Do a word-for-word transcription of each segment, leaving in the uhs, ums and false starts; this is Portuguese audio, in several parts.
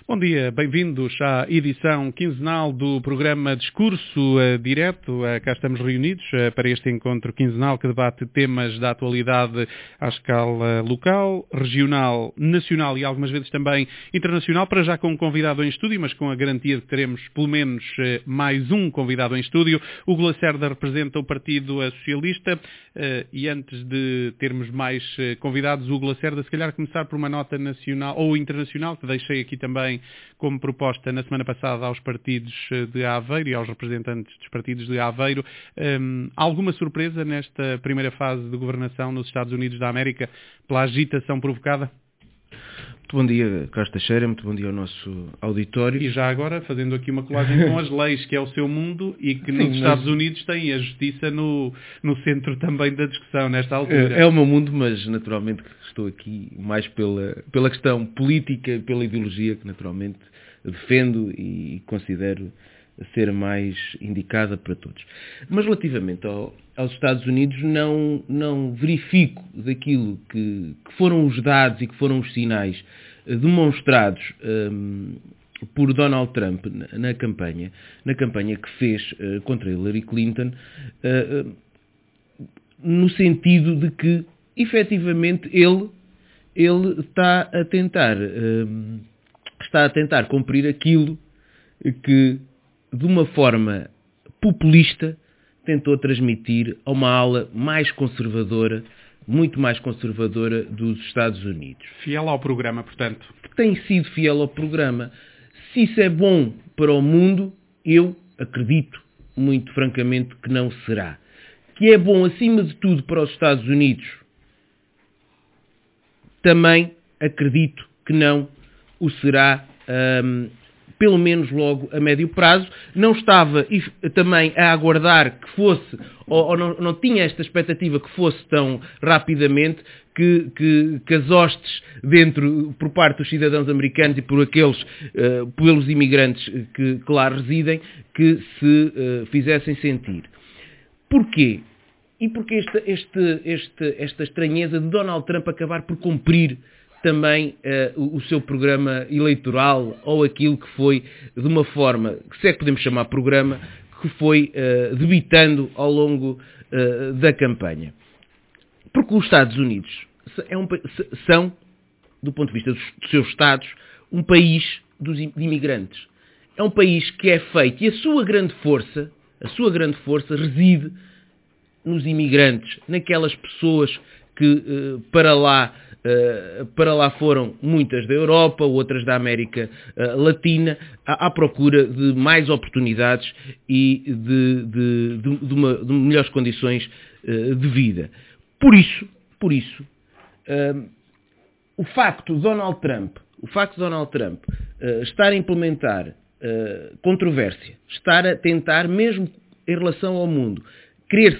Bom dia, bem-vindos à edição quinzenal do programa Discurso uh, Direto. Uh, cá estamos reunidos uh, para este encontro quinzenal que debate temas da atualidade à escala local, regional, nacional e algumas vezes também internacional, para já com um convidado em estúdio, mas com a garantia de que teremos pelo menos uh, mais um convidado em estúdio. Hugo Lacerda representa o Partido Socialista uh, e antes de termos mais uh, convidados, Hugo Lacerda, se calhar começar por uma nota nacional ou internacional, que deixei aqui também como proposta na semana passada aos partidos de Aveiro e aos representantes dos partidos de Aveiro. Um, alguma surpresa nesta primeira fase de governação nos Estados Unidos da América pela agitação provocada? Muito bom dia, Carlos Teixeira, muito bom dia ao nosso auditório. E já agora, fazendo aqui uma colagem com as leis, que é o seu mundo e que Sim, nos mas... Estados Unidos tem a justiça no, no centro também da discussão, nesta altura. É, é o meu mundo, mas naturalmente estou aqui mais pela, pela questão política, pela ideologia que naturalmente defendo e considero ser mais indicada para todos. Mas relativamente ao, aos Estados Unidos, não, não verifico daquilo que, que foram os dados e que foram os sinais demonstrados um, por Donald Trump na, na campanha, na campanha que fez uh, contra Hillary Clinton, uh, uh, no sentido de que, efetivamente, ele, ele está a tentar, uh, está a tentar cumprir aquilo que, de uma forma populista, tentou transmitir a uma ala mais conservadora, muito mais conservadora dos Estados Unidos. Fiel ao programa, portanto. Que tem sido fiel ao programa. Se isso é bom para o mundo, eu acredito, muito francamente, que não será. Que é bom, acima de tudo, para os Estados Unidos, também acredito que não o será, hum, pelo menos logo a médio prazo. Não estava também a aguardar que fosse, ou, ou não, não tinha esta expectativa que fosse tão rapidamente, que, que, que as hostes dentro, por parte dos cidadãos americanos e por aqueles, uh, pelos imigrantes que, que lá residem, que se uh, fizessem sentir. Porquê? E porque esta, este, este, esta estranheza de Donald Trump acabar por cumprir também uh, o, o seu programa eleitoral, ou aquilo que foi, de uma forma, se é que podemos chamar programa, que foi uh, debitando ao longo uh, da campanha. Porque os Estados Unidos é um, são, do ponto de vista dos, dos seus Estados, um país dos imigrantes. É um país que é feito, e a sua grande força, a sua grande força reside nos imigrantes, naquelas pessoas que uh, para lá Uh, para lá foram muitas da Europa, outras da América uh, Latina, à, à procura de mais oportunidades e de, de, de, de, uma, de melhores condições uh, de vida. Por isso, por isso uh, o facto de Donald Trump, o facto de Donald Trump uh, estar a implementar uh, controvérsia, estar a tentar, mesmo em relação ao mundo, querer-se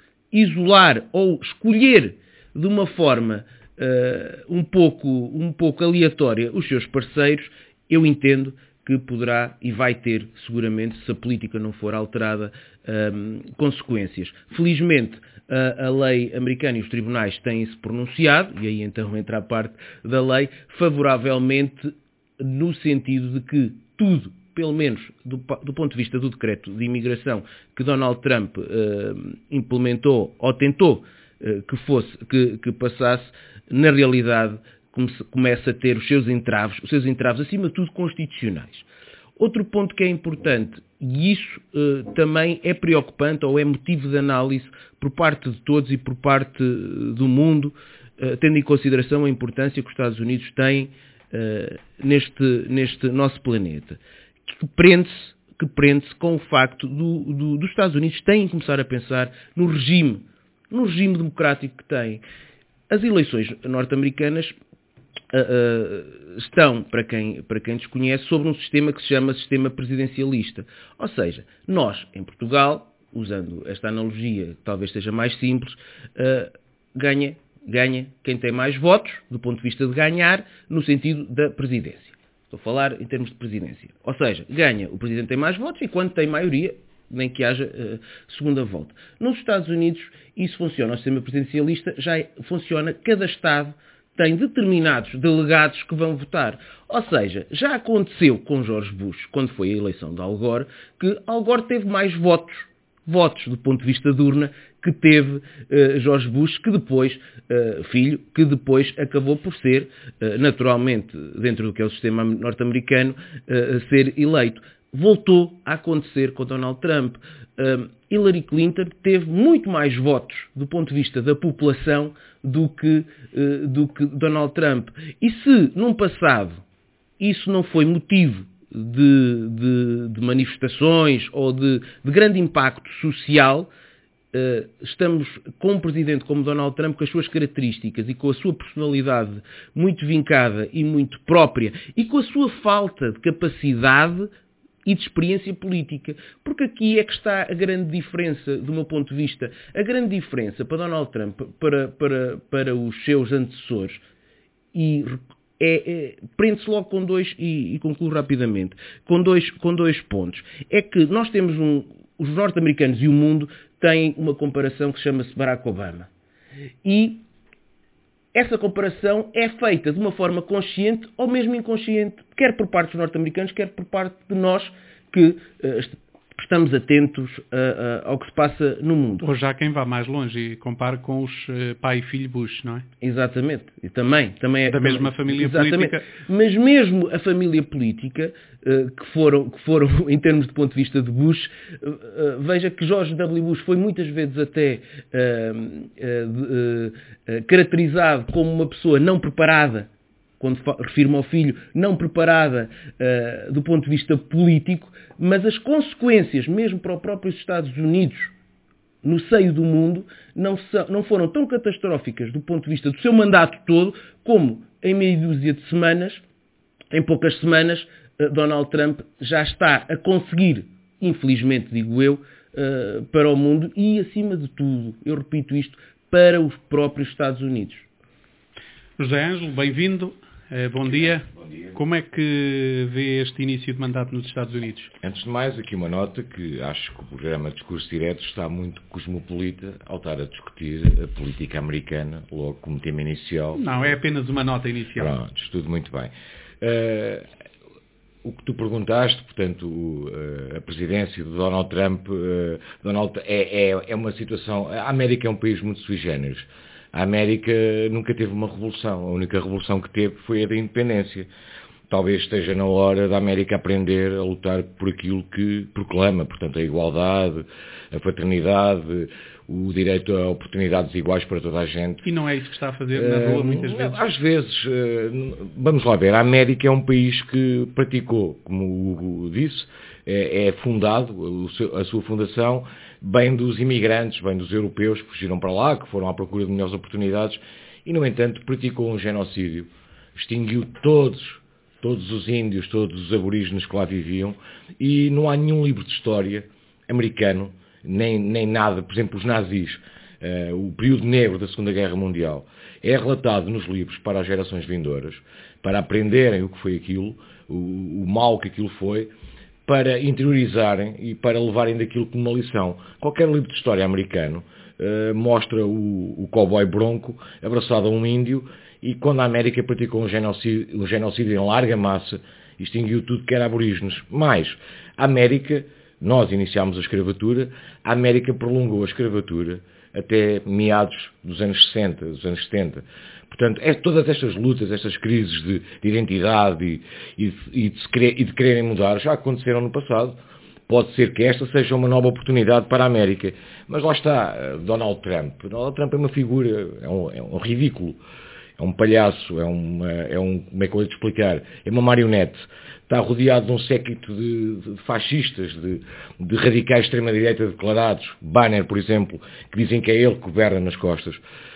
isolar ou escolher de uma forma Uh, um, pouco, um pouco aleatória os seus parceiros, eu entendo que poderá e vai ter, seguramente, se a política não for alterada, um, consequências. Felizmente, a, a lei americana e os tribunais têm-se pronunciado, e aí então entra a parte da lei, favoravelmente no sentido de que tudo, pelo menos do, do ponto de vista do decreto de imigração que Donald Trump uh, implementou ou tentou uh, que, fosse, que, que passasse, na realidade começa a ter os seus entraves, os seus entraves acima de tudo constitucionais. Outro ponto que é importante, e isso uh, também é preocupante ou é motivo de análise por parte de todos e por parte do mundo, uh, tendo em consideração a importância que os Estados Unidos têm uh, neste, neste nosso planeta, que prende-se, que prende-se com o facto do, do, dos Estados Unidos têm que começar a pensar no regime, no regime democrático que têm. As eleições norte-americanas uh, uh, estão, para quem, para quem desconhece, sobre um sistema que se chama sistema presidencialista. Ou seja, nós, em Portugal, usando esta analogia que talvez seja mais simples, uh, ganha, ganha quem tem mais votos, do ponto de vista de ganhar, no sentido da presidência. Estou a falar em termos de presidência. Ou seja, ganha o presidente tem mais votos e quando tem maioria, nem que haja uh, segunda volta. Nos Estados Unidos isso funciona, o sistema presidencialista já é, funciona, cada Estado tem determinados delegados que vão votar. Ou seja, já aconteceu com George Bush, quando foi a eleição de Al Gore, que Al Gore teve mais votos, votos do ponto de vista de urna, que teve uh, George Bush, que depois, uh, filho, que depois acabou por ser, uh, naturalmente, dentro do que é o sistema norte-americano, uh, ser eleito. Voltou a acontecer com Donald Trump. Uh, Hillary Clinton teve muito mais votos do ponto de vista da população do que, uh, do que Donald Trump. E se, num passado, isso não foi motivo de, de, de manifestações ou de, de grande impacto social, uh, estamos com um presidente como Donald Trump, com as suas características e com a sua personalidade muito vincada e muito própria, e com a sua falta de capacidade e de experiência política. Porque aqui é que está a grande diferença, do meu ponto de vista. A grande diferença para Donald Trump, para, para, para os seus antecessores, e é, é, prende-se logo com dois, e, e concluo rapidamente, com dois, com dois pontos. É que nós temos um, os norte-americanos e o mundo têm uma comparação que chama-se Barack Obama. E essa comparação é feita de uma forma consciente ou mesmo inconsciente, quer por parte dos norte-americanos, quer por parte de nós que uh, estamos atentos uh, uh, ao que se passa no mundo. Ou já quem vá mais longe e compare com os uh, pai e filho Bush, não é? Exatamente. E também, também é, da também, mesma família exatamente. política. Mas mesmo a família política, uh, que, foram, que foram, em termos de ponto de vista de Bush, uh, uh, veja que George W. Bush foi muitas vezes até uh, uh, uh, caracterizado como uma pessoa não preparada, quando refiro-me ao filho, não preparada uh, do ponto de vista político, mas as consequências, mesmo para os próprios Estados Unidos, no seio do mundo, não, são, não foram tão catastróficas do ponto de vista do seu mandato todo, como em meia dúzia de semanas, em poucas semanas, uh, Donald Trump já está a conseguir, infelizmente digo eu, uh, para o mundo e, acima de tudo, eu repito isto, para os próprios Estados Unidos. José Ângelo, bem-vindo. Uh, bom dia. Bom dia. Como é que vê este início de mandato nos Estados Unidos? Antes de mais, aqui uma nota que acho que o programa Discurso Direto está muito cosmopolita ao estar a discutir a política americana, logo como tema inicial. Não, é apenas uma nota inicial. Pronto, tudo muito bem. Uh, o que tu perguntaste, portanto, uh, a presidência de Donald Trump, uh, Donald, é, é, é uma situação... A América é um país muito sui generis. A América nunca teve uma revolução. A única revolução que teve foi a da independência. Talvez esteja na hora da América aprender a lutar por aquilo que proclama. Portanto, a igualdade, a fraternidade, o direito a oportunidades iguais para toda a gente. E não é isso que está a fazer na rua, muitas uh, vezes? Às vezes. Uh, vamos lá ver. A América é um país que praticou, como o Hugo disse, é, é fundado, o seu, a sua fundação, bem dos imigrantes, bem dos europeus que fugiram para lá, que foram à procura de melhores oportunidades, e, no entanto, praticou um genocídio. Extinguiu todos, todos os índios, todos os aborígenes que lá viviam, e não há nenhum livro de história americano, nem, nem nada, por exemplo, os nazis, uh, o período negro da Segunda Guerra Mundial, é relatado nos livros para as gerações vindouras, para aprenderem o que foi aquilo, o, o mal que aquilo foi, para interiorizarem e para levarem daquilo como uma lição. Qualquer livro de história americano uh, mostra o, o cowboy bronco abraçado a um índio, e quando a América praticou um genocídio, um genocídio em larga massa, extinguiu tudo que era aborígenes. Mas a América, nós iniciámos a escravatura, a América prolongou a escravatura até meados dos anos sessenta, dos anos setenta. Portanto, é, todas estas lutas, estas crises de, de identidade e, e, e, de se querer, e de quererem mudar já aconteceram no passado. Pode ser que esta seja uma nova oportunidade para a América. Mas lá está, Donald Trump. Donald Trump é uma figura, é um, é um ridículo, é um palhaço, é, uma, é um, como é que eu vou te explicar, é uma marionete. Está rodeado de um séquito de, de fascistas, de, de radicais de extrema-direita declarados, Banner, por exemplo, que dizem que é ele que governa nas costas.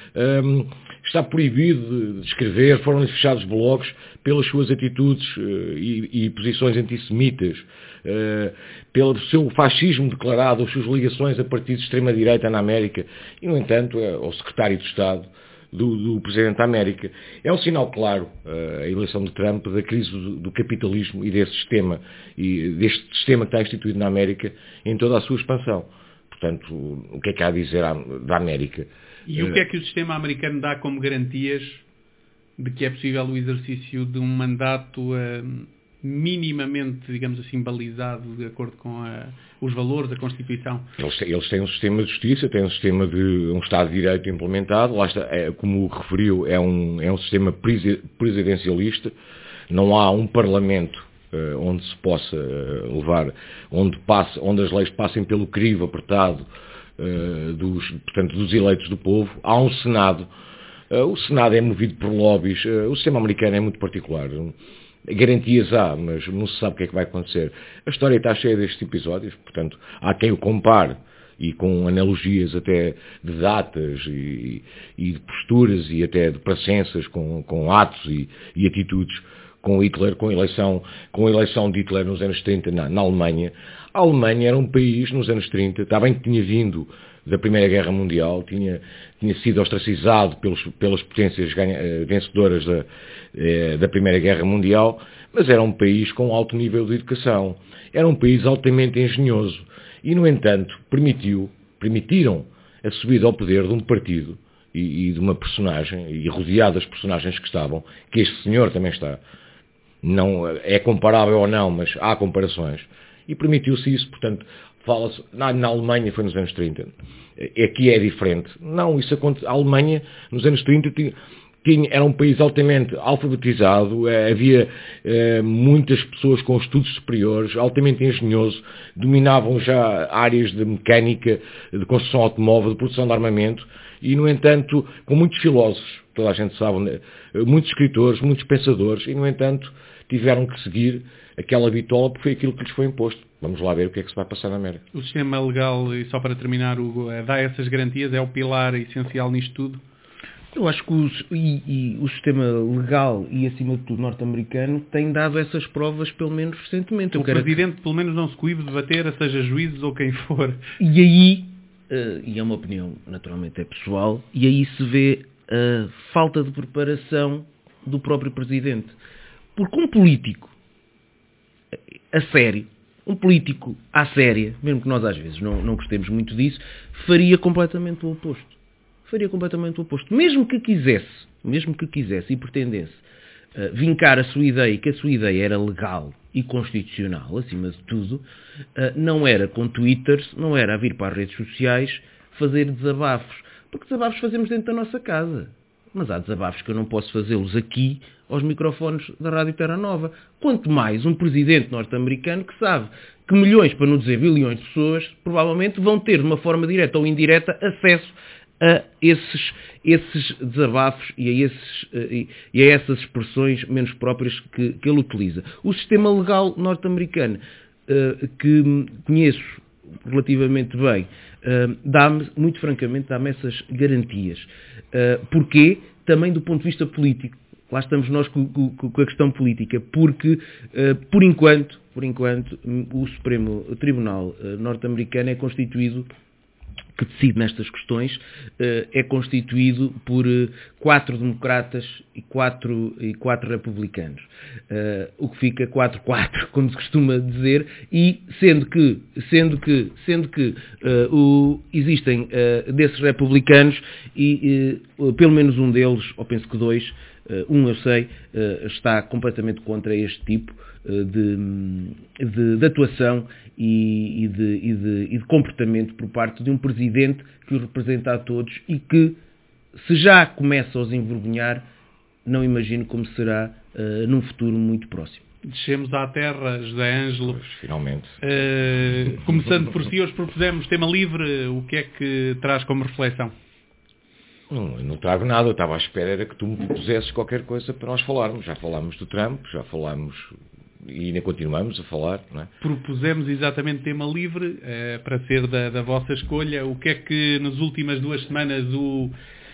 Um, está proibido de escrever, foram-lhe fechados blogs pelas suas atitudes uh, e, e posições antissemitas, uh, pelo seu fascismo declarado, as suas ligações a partidos de extrema-direita na América, e, no entanto, é o secretário de Estado do, do Presidente da América. É um sinal claro, uh, a eleição de Trump, da crise do, do capitalismo e desse sistema, e deste sistema que está instituído na América em toda a sua expansão. Portanto, o que é que há a dizer da América? E o que é que o sistema americano dá como garantias de que é possível o exercício de um mandato uh, minimamente, digamos assim, balizado de acordo com a, os valores da Constituição? Eles, eles têm um sistema de justiça, têm um sistema de um Estado de Direito implementado, lá está, é, como referiu, é um, é um sistema presidencialista, não há um Parlamento uh, onde se possa uh, levar, onde, passe, onde as leis passem pelo crivo apertado uh, dos, portanto, dos eleitos do povo. Há um Senado, uh, o Senado é movido por lobbies, uh, o sistema americano é muito particular. Garantias há, mas não se sabe o que é que vai acontecer. A história está cheia destes episódios, portanto, há quem o compare, e com analogias até de datas e, e de posturas e até de presenças com, com atos e, e atitudes com Hitler, com a eleição, com a eleição de Hitler nos anos trinta na, na Alemanha. A Alemanha era um país, nos anos trinta, está bem que tinha vindo da Primeira Guerra Mundial, tinha, tinha sido ostracizado pelos, pelas potências ganha, vencedoras da, eh, da Primeira Guerra Mundial, mas era um país com alto nível de educação. Era um país altamente engenhoso e, no entanto, permitiu, permitiram a subida ao poder de um partido e, e de uma personagem, e rodeado das personagens que estavam, que este senhor também está. Não é comparável ou não, mas há comparações. E permitiu-se isso, portanto, fala-se, na, na Alemanha foi nos anos trinta, aqui é diferente. Não, isso aconteceu, a Alemanha nos anos trinta tinha, tinha, era um país altamente alfabetizado, havia eh, muitas pessoas com estudos superiores, altamente engenhoso, dominavam já áreas de mecânica, de construção automóvel, de produção de armamento, e, no entanto, com muitos filósofos, toda a gente sabe, muitos escritores, muitos pensadores, e, no entanto, tiveram que seguir aquela bitola porque foi aquilo que lhes foi imposto. Vamos lá ver o que é que se vai passar na América. O sistema legal, e só para terminar, Hugo, dá essas garantias, é o pilar essencial nisto tudo? Eu acho que o, e, e, o sistema legal e, acima de tudo, norte-americano tem dado essas provas, pelo menos recentemente. O Eu Presidente, que... pelo menos, não se coíbe de bater, seja juízes ou quem for. E aí, uh, e é uma opinião, naturalmente, é pessoal, e aí se vê a falta de preparação do próprio Presidente. Porque um político a sério, um político à séria, mesmo que nós às vezes não, não gostemos muito disso, faria completamente o oposto. Faria completamente o oposto. Mesmo que quisesse, mesmo que quisesse e pretendesse uh, vincar a sua ideia, que a sua ideia era legal e constitucional, acima de tudo, uh, não era com twitters, não era a vir para as redes sociais fazer desabafos. Porque desabafos fazemos dentro da nossa casa. Mas há desabafos que eu não posso fazê-los aqui aos microfones da Rádio Terra Nova. Quanto mais um presidente norte-americano que sabe que milhões, para não dizer bilhões de pessoas, provavelmente vão ter, de uma forma direta ou indireta, acesso a esses, esses desabafos e a, esses, e a essas expressões menos próprias que, que ele utiliza. O sistema legal norte-americano, que conheço relativamente bem, dá-me, muito francamente, dá-me essas garantias. Porquê? Também do ponto de vista político. Lá estamos nós com, com, com a questão política, porque, por enquanto, por enquanto, o Supremo Tribunal norte-americano é constituído, que decide nestas questões, é constituído por quatro democratas e quatro, e quatro republicanos. O que fica quatro quatro, como se costuma dizer, e sendo que, sendo que, sendo que uh, o, existem uh, desses republicanos, e uh, pelo menos um deles, ou penso que dois, uh, um eu sei, uh, está completamente contra este tipo De, de, de atuação e, e, de, e, de, e de comportamento por parte de um presidente que os representa a todos e que, se já começa a os envergonhar, não imagino como será uh, num futuro muito próximo. Descemos à terra, José Ângelo. Pois, finalmente. Uh, começando por si, hoje propusemos tema livre. O que é que traz como reflexão? Não, não trago nada, eu estava à espera era que tu me propusesses qualquer coisa para nós falarmos. Já falámos do Trump, já falámos... E ainda continuamos a falar, não é? Propusemos exatamente tema livre, eh, para ser da, da vossa escolha. O que é que nas últimas duas semanas o,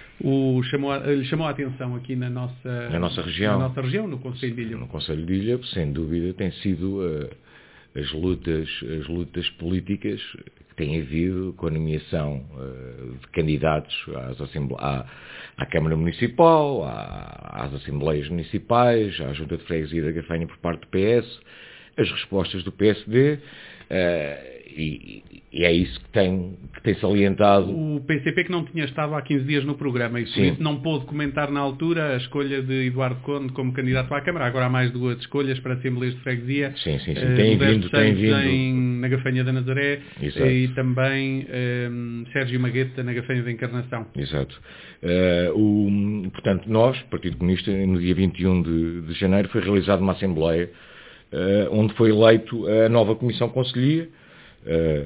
o chamou, lhe chamou a atenção aqui na nossa, na nossa região? Na nossa região, no Conselho de Ilha. No Conselho de Ilha, sem dúvida, tem sido uh, as, lutas, as lutas políticas que têm havido com a nomeação uh, de candidatos às assembla- à, à Câmara Municipal, à, às Assembleias Municipais, à Junta de Freguesia da Gafanha por parte do P S, as respostas do P S D, uh, e, e é isso que tem, que tem salientado. O P C P que não tinha estado há quinze dias no programa e por isso não pôde comentar na altura a escolha de Eduardo Conde como candidato à Câmara. Agora há mais duas escolhas para Assembleias de Freguesia. Sim, sim, sim. Uh, tem vindo, tem vindo. Em, na Gafanha da Nazaré. Exato. E também um, Sérgio Magueta na Gafanha da Encarnação. Exato. Uh, o, portanto, nós, Partido Comunista, no dia vinte e um de, de janeiro foi realizada uma Assembleia uh, onde foi eleito a nova Comissão Conselhia uh,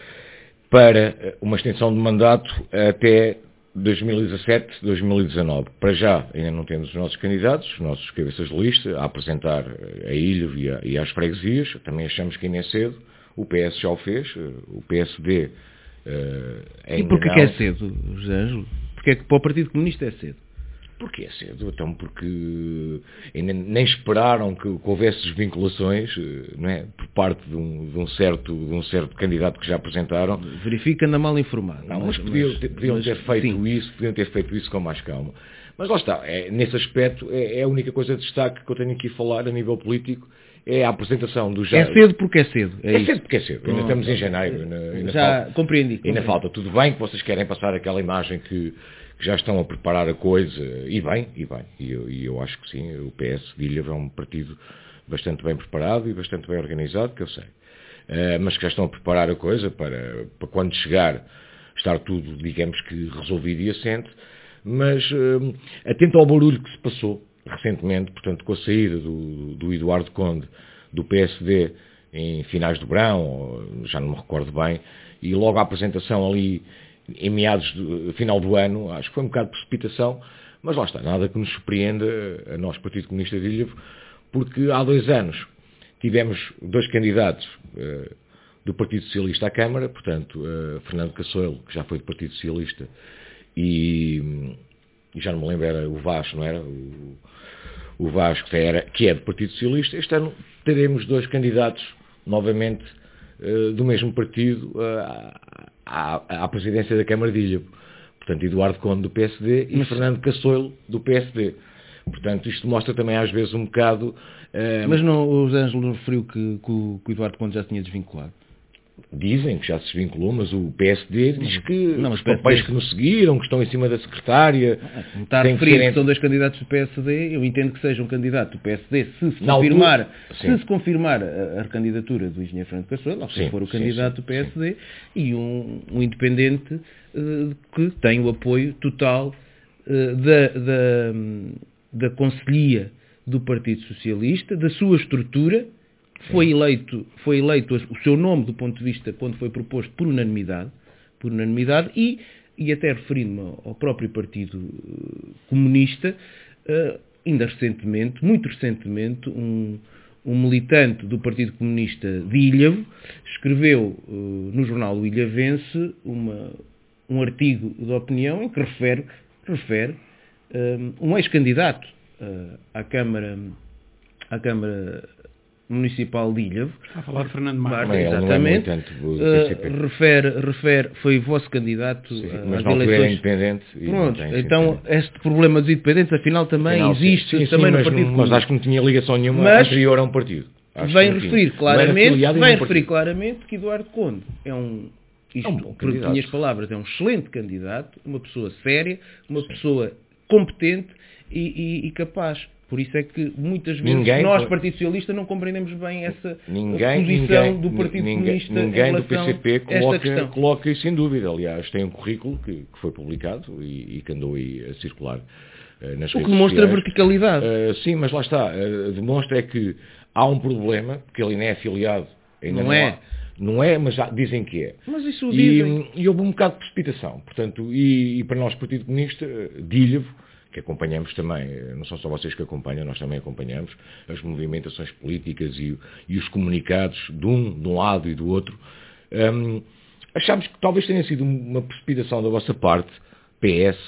para uma extensão de mandato até dois mil e dezassete, dois mil e dezanove. Para já ainda não temos os nossos candidatos, os nossos cabeças de lista, a apresentar a ilha e, a, e às freguesias. Também achamos que ainda é cedo. O P S já o fez, o P S D uh, ainda E porquê não. que é cedo, José Ângelo? Porque é que para o Partido Comunista é cedo? Porque é cedo, então porque ainda nem esperaram que, que houvesse desvinculações, não é? Por parte de um, de, um certo, de um certo candidato que já apresentaram. Verifica, anda mal informado. Não, mas, mas podiam, mas, podiam mas, ter feito sim. isso, podiam ter feito isso com mais calma. Mas lá está, é, nesse aspecto é, é a única coisa de destaque que eu tenho aqui a falar a nível político, é a apresentação do já... É cedo porque é cedo. É, é cedo porque é cedo. Ainda estamos em janeiro. Ainda, ainda já falta, compreendi. Ainda compreendi. falta. Tudo bem que vocês querem passar aquela imagem que, que já estão a preparar a coisa. E bem, e bem. E eu, e eu acho que sim. O P S de Ilha é um partido bastante bem preparado e bastante bem organizado, que eu sei. Uh, mas que já estão a preparar a coisa para, para quando chegar estar tudo, digamos que, resolvido e assente. Mas uh, atento ao barulho que se passou recentemente, portanto, com a saída do, do Eduardo Conde do P S D em finais do verão, já não me recordo bem, e logo a apresentação ali em meados do final do ano, acho que foi um bocado de precipitação, mas lá está, nada que nos surpreenda a nós, Partido Comunista de Ilha, porque há dois anos tivemos dois candidatos uh, do Partido Socialista à Câmara, portanto, uh, Fernando Cassoelo, que já foi do Partido Socialista, e, e já não me lembro, era o Vasco, não era? O, o Vasco, que, era, que é do Partido Socialista. Este ano teremos dois candidatos, novamente, uh, do mesmo partido, uh, à, à presidência da Câmara de Ilha. Portanto, Eduardo Conde do P S D e Mas... Fernando Cassoelo do P S D. Portanto, isto mostra também às vezes um bocado... Uh... Mas não, o José Ângelo referiu que, que, o, que o Eduardo Conde já se tinha desvinculado. Dizem que já se desvinculou, mas o P S D diz que não, os papéis que nos seguiram, que estão em cima da secretária... Não, está a referir que, que são dois candidatos do P S D, eu entendo que seja um candidato do P S D, se se não, confirmar, tu... se se confirmar a, a recandidatura do engenheiro Fernando Cassoelo, se for o candidato sim, sim, do P S D, sim. E um, um independente uh, que tem o apoio total uh, da, da, da Conselhia do Partido Socialista, da sua estrutura. Foi eleito, foi eleito o seu nome do ponto de vista quando foi proposto por unanimidade, por unanimidade e, e até referindo-me ao próprio Partido Comunista, uh, ainda recentemente, muito recentemente, um, um militante do Partido Comunista de Ilhavo escreveu uh, no jornal O Ilhavense uma, um artigo de opinião em que refere, refere um, um ex-candidato uh, à Câmara, à Câmara Municipal de Ilhavo. Está a falar de Fernando Marques. Marques, exatamente. É uh, refere, refere, foi vosso candidato sim, uh, mas às eleições. Era independente. Pronto, então este problema dos independentes afinal também afinal, existe sim, sim, também sim, no mas, Partido Comunista. Mas acho que não tinha ligação nenhuma mas, anterior a um partido. Acho vem referir claramente, vem referir um claramente que Eduardo Conde é um, isto, é um bom por candidato. minhas palavras, é um excelente candidato, uma pessoa séria, uma sim. pessoa competente e, e, e capaz. Por isso é que muitas vezes ninguém, nós, Partido Socialista, não compreendemos bem essa ninguém, posição ninguém, do Partido ninguém, Comunista ninguém em relação do P C P a esta questão. Coloca, coloca isso em dúvida. Aliás, tem um currículo que, que foi publicado e, e que andou aí a circular uh, nas redes sociais. O que demonstra verticalidade. Uh, sim, mas lá está. Uh, demonstra é que há um problema, porque ele nem é afiliado. Ainda não, não é. Há, não é, mas já dizem que é. Mas isso e, dizem. E houve um bocado de precipitação. Portanto, e, e para nós, Partido Comunista, de Ilhavo, que acompanhamos também, não são só vocês que acompanham, nós também acompanhamos as movimentações políticas e, e os comunicados de um, de um lado e do outro. Um, achámos que talvez tenha sido uma precipitação da vossa parte, P S,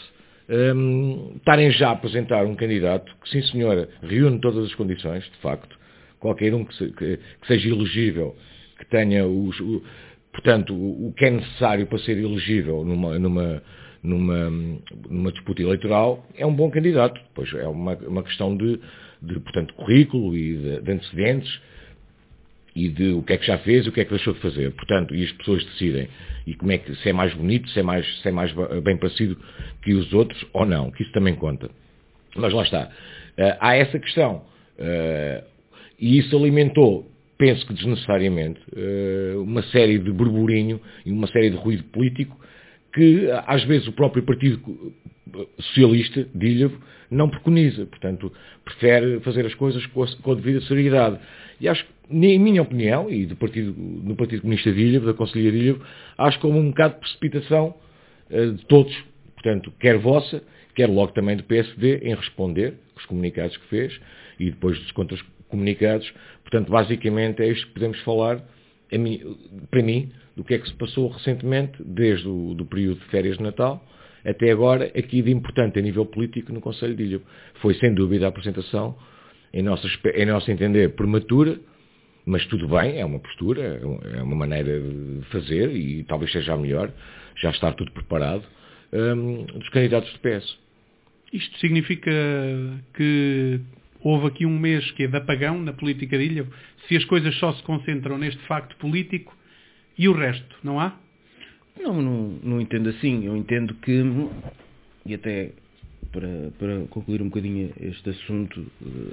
um, estarem já a apresentar um candidato que, sim senhora, reúne todas as condições, de facto, qualquer um que, se, que, que seja elegível, que tenha os, o, portanto, o, o que é necessário para ser elegível numa... numa Numa, numa disputa eleitoral, é um bom candidato. Pois é uma, uma questão de, de portanto, currículo e de, de antecedentes. e de o que é que já fez e o que é que deixou de fazer. Portanto, e as pessoas decidem e como é que, se é mais bonito, se é mais, se é mais bem parecido que os outros ou não, que isso também conta. Mas lá está. Uh, há essa questão. Uh, e isso alimentou, penso que desnecessariamente, uh, uma série de burburinho e uma série de ruído político que, às vezes, o próprio Partido Socialista de Ilhavo não preconiza. Portanto, prefere fazer as coisas com a, com a devida seriedade. E acho que, em minha opinião, e do partido, do Partido Comunista de Ilhavo, da Conselhia de Ilhavo, acho que houve um bocado de precipitação uh, de todos, portanto, quer vossa, quer logo também do P S D, em responder os comunicados que fez e depois dos contra-comunicados. Portanto, basicamente é isto que podemos falar, a mim, para mim, do que é que se passou recentemente, desde o do período de férias de Natal até agora, aqui de importante a nível político no Conselho de Ilhavo. Foi, sem dúvida, a apresentação, em nosso, em nosso entender, prematura, mas tudo bem, é uma postura, é uma maneira de fazer e talvez seja a melhor, já está tudo preparado, um, dos candidatos do P S. Isto significa que houve aqui um mês que é de apagão na política de Ilhavo, se as coisas só se concentram neste facto político e o resto, não há? Não, não, não entendo assim. Eu entendo que, e até para, para concluir um bocadinho este assunto,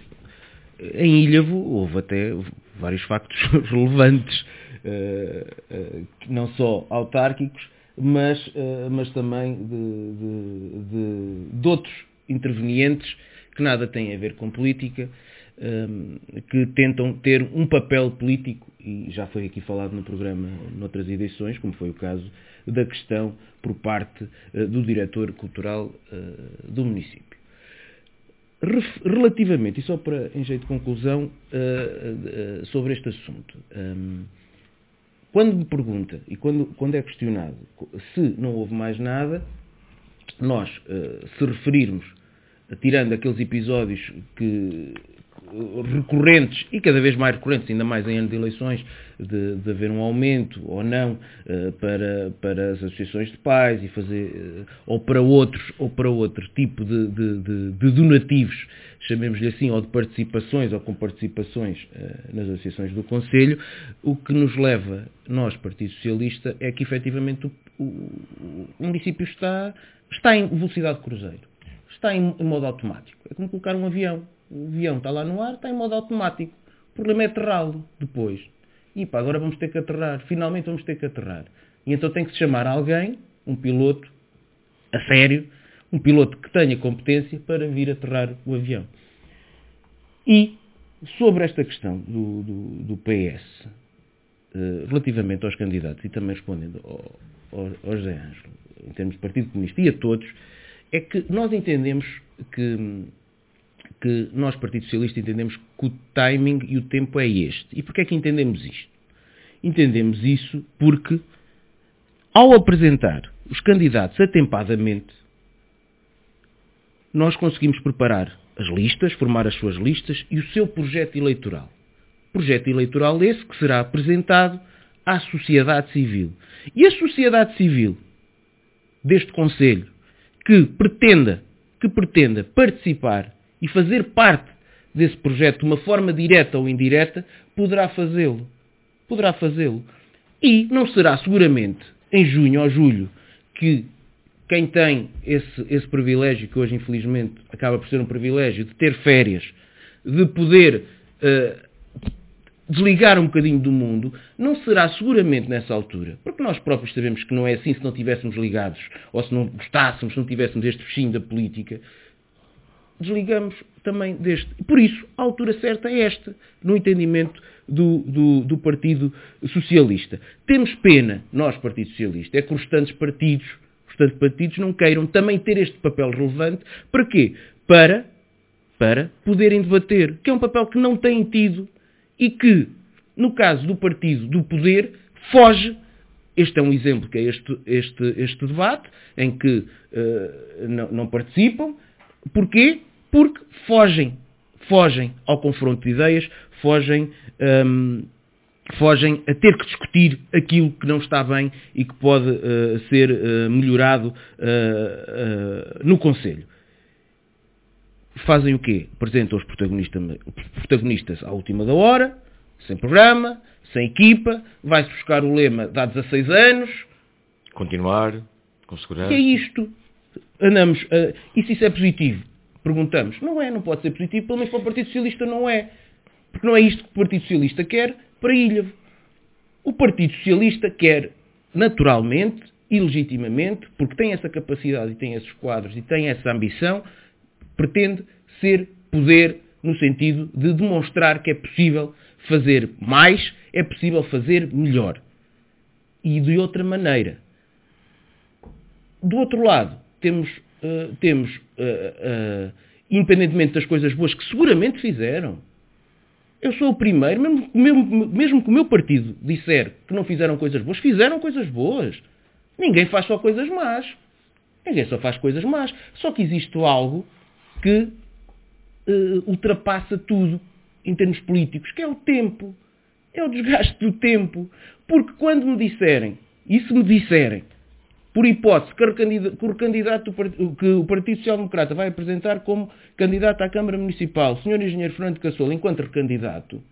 em Ilhavo houve até vários factos relevantes, não só autárquicos, mas, mas também de, de, de, de outros intervenientes que nada têm a ver com política, que tentam ter um papel político, e já foi aqui falado no programa noutras edições, como foi o caso da questão por parte do diretor cultural do município. Relativamente, e só para, em jeito de conclusão, sobre este assunto, quando me pergunta e quando, quando é questionado se não houve mais nada, nós, se referirmos, tirando aqueles episódios que, recorrentes, e cada vez mais recorrentes, ainda mais em ano de eleições, de, de haver um aumento ou não para, para as associações de pais e fazer, ou para outros, ou para outro tipo de, de, de, de donativos, chamemos-lhe assim, ou de participações ou com participações nas associações do Conselho, o que nos leva, nós, Partido Socialista, é que efetivamente o, o, o município está, está em velocidade de cruzeiro. Está em, em modo automático. É como colocar um avião. O avião está lá no ar, está em modo automático. O problema é aterrá-lo depois. E pá, agora vamos ter que aterrar. Finalmente vamos ter que aterrar. E então tem que se chamar alguém, um piloto, a sério, um piloto que tenha competência para vir aterrar o avião. E sobre esta questão do, do, do P S, uh, relativamente aos candidatos, e também respondendo ao, ao, ao José Ângelo, em termos de Partido Comunista e a todos, é que nós entendemos que, que nós, Partido Socialista, entendemos que o timing e o tempo é este. E porquê é que entendemos isto? Entendemos isso porque, ao apresentar os candidatos atempadamente, nós conseguimos preparar as listas, formar as suas listas e o seu projeto eleitoral. Projeto eleitoral esse que será apresentado à sociedade civil. E a sociedade civil deste Conselho, que pretenda, que pretenda participar e fazer parte desse projeto de uma forma direta ou indireta, poderá fazê-lo. Poderá fazê-lo. E não será seguramente em junho ou julho que quem tem esse, esse privilégio, que hoje infelizmente acaba por ser um privilégio, de ter férias, de poder uh, desligar um bocadinho do mundo, não será seguramente nessa altura. Porque nós próprios sabemos que não é assim se não estivéssemos ligados, ou se não gostássemos, se não tivéssemos este fechinho da política. Desligamos também deste. Por isso, a altura certa é esta, no entendimento do, do, do Partido Socialista. Temos pena, nós, Partido Socialista, é que os restantes partidos, os restantes partidos não queiram também ter este papel relevante. Para quê? Para, para poderem debater, que é um papel que não têm tido e que, no caso do partido do poder, foge. Este é um exemplo, que é este, este, este debate, em que uh, não, não participam. Porquê? Porque fogem, fogem ao confronto de ideias, fogem, um, fogem a ter que discutir aquilo que não está bem e que pode uh, ser uh, melhorado uh, uh, no Conselho. Fazem o quê? Apresentam os protagonistas, os protagonistas à última da hora, sem programa, sem equipa, vai-se buscar o lema de há dezasseis anos. Continuar, com segurança. Que é isto? Andamos, uh, e se isso é positivo? Perguntamos. Não é, não pode ser positivo, pelo menos para o Partido Socialista não é. Porque não é isto que o Partido Socialista quer para Ilhavo. O Partido Socialista quer, naturalmente e legitimamente, porque tem essa capacidade e tem esses quadros e tem essa ambição, pretende ser poder no sentido de demonstrar que é possível fazer mais, é possível fazer melhor. E de outra maneira. Do outro lado, temos, uh, temos uh, uh, independentemente das coisas boas que seguramente fizeram, eu sou o primeiro, mesmo, mesmo, mesmo que o meu partido disser que não fizeram coisas boas, fizeram coisas boas. Ninguém faz só coisas más. Ninguém só faz coisas más. Só que existe algo que uh, ultrapassa tudo em termos políticos, que é o tempo. É o desgaste do tempo. Porque quando me disserem, e se me disserem, por hipótese, que o candidato, que o, candidato, que o Partido Social Democrata vai apresentar como candidato à Câmara Municipal, o senhor Engenheiro Fernando Cassola, enquanto candidato,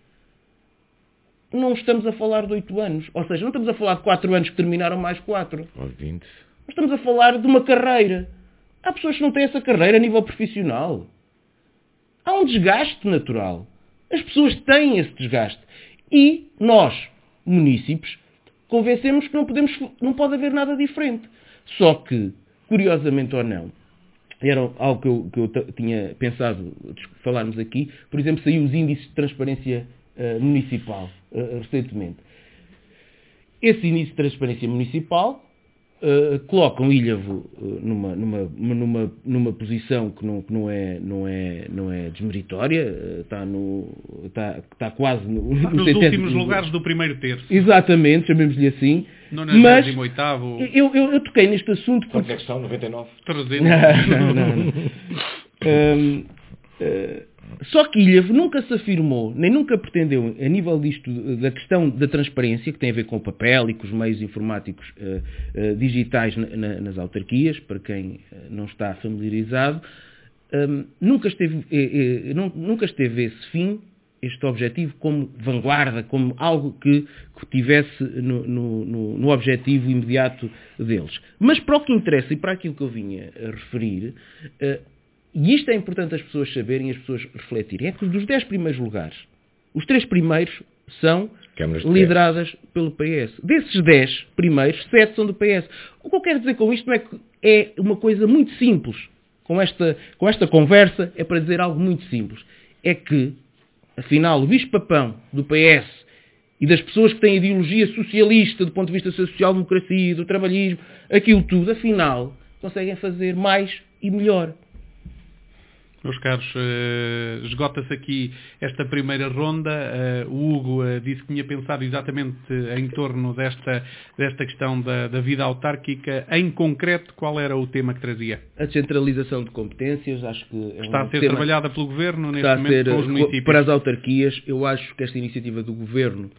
não estamos a falar de oito anos. Ou seja, não estamos a falar de quatro anos que terminaram mais quatro. Ou vinte. Estamos a falar de uma carreira. Há pessoas que não têm essa carreira a nível profissional. Há um desgaste natural. As pessoas têm esse desgaste. E nós, munícipes, convencemos que não, podemos, não pode haver nada diferente. Só que, curiosamente ou não, era algo que eu, que eu t- tinha pensado falarmos aqui, por exemplo, saiu os índices de transparência uh, municipal uh, recentemente. Esse índice de transparência municipal uh, coloca um Ilhavo uh, numa, numa, numa, numa posição que não, que não, é, não, é, não é desmeritória, uh, está, no, está, está quase no, está no nos últimos lugares do primeiro terço. Exatamente, chamemos-lhe assim. Mas eu, eu, eu toquei neste assunto... Quantos é que são? noventa e nove? trezentos. Não, não, não. não. um, uh, só que Ilhavo nunca se afirmou, nem nunca pretendeu, a nível disto, da questão da transparência, que tem a ver com o papel e com os meios informáticos uh, uh, digitais na, na, nas autarquias, para quem uh, não está familiarizado, um, nunca, esteve, eh, eh, não, nunca esteve esse fim, este objetivo, como vanguarda, como algo que, que tivesse no, no, no, no objetivo imediato deles. Mas para o que interessa e para aquilo que eu vinha a referir, uh, e isto é importante as pessoas saberem e as pessoas refletirem, é que dos dez primeiros lugares, os três primeiros são lideradas pelo P S. Desses dez primeiros, sete são do P S. O que eu quero dizer com isto não é que é uma coisa muito simples. Com esta, com esta conversa é para dizer algo muito simples. É que afinal, o bicho-papão do P S e das pessoas que têm ideologia socialista do ponto de vista da social-democracia, do trabalhismo, aquilo tudo, afinal, conseguem fazer mais e melhor. Meus caros, uh, esgota-se aqui esta primeira ronda. Uh, o Hugo uh, disse que tinha pensado exatamente uh, em torno desta, desta questão da, da vida autárquica. Em concreto, qual era o tema que trazia? A descentralização de competências, acho que é está um a ser tema trabalhada pelo Governo neste está momento a ser, com os municípios. Para as autarquias, eu acho que esta iniciativa do Governo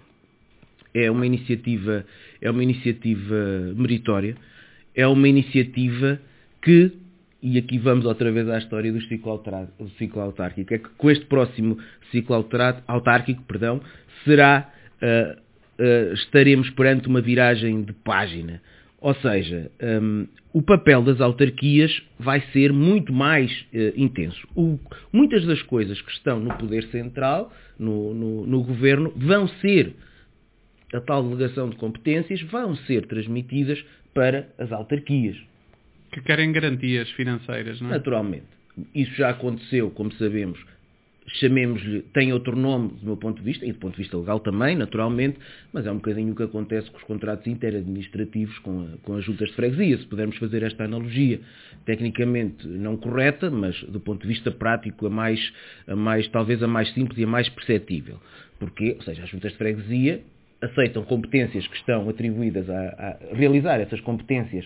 é uma iniciativa, é uma iniciativa meritória, é uma iniciativa que, e aqui vamos outra vez à história do ciclo, autar, do ciclo autárquico, é que com este próximo ciclo autar, autárquico, perdão, será, uh, uh, estaremos perante uma viragem de página. Ou seja, um, o papel das autarquias vai ser muito mais uh, intenso. O, muitas das coisas que estão no poder central, no, no, no governo, vão ser, a tal delegação de competências, vão ser transmitidas para as autarquias. Que querem garantias financeiras, não é? Naturalmente. Isso já aconteceu, como sabemos, chamemos-lhe, tem outro nome do meu ponto de vista, e do ponto de vista legal também, naturalmente, mas é um bocadinho o que acontece com os contratos interadministrativos com, a, com as juntas de freguesia, se pudermos fazer esta analogia, tecnicamente não correta, mas do ponto de vista prático, a mais, a mais, talvez a mais simples e a mais perceptível. Porque, ou seja, as juntas de freguesia aceitam competências que estão atribuídas a, a realizar essas competências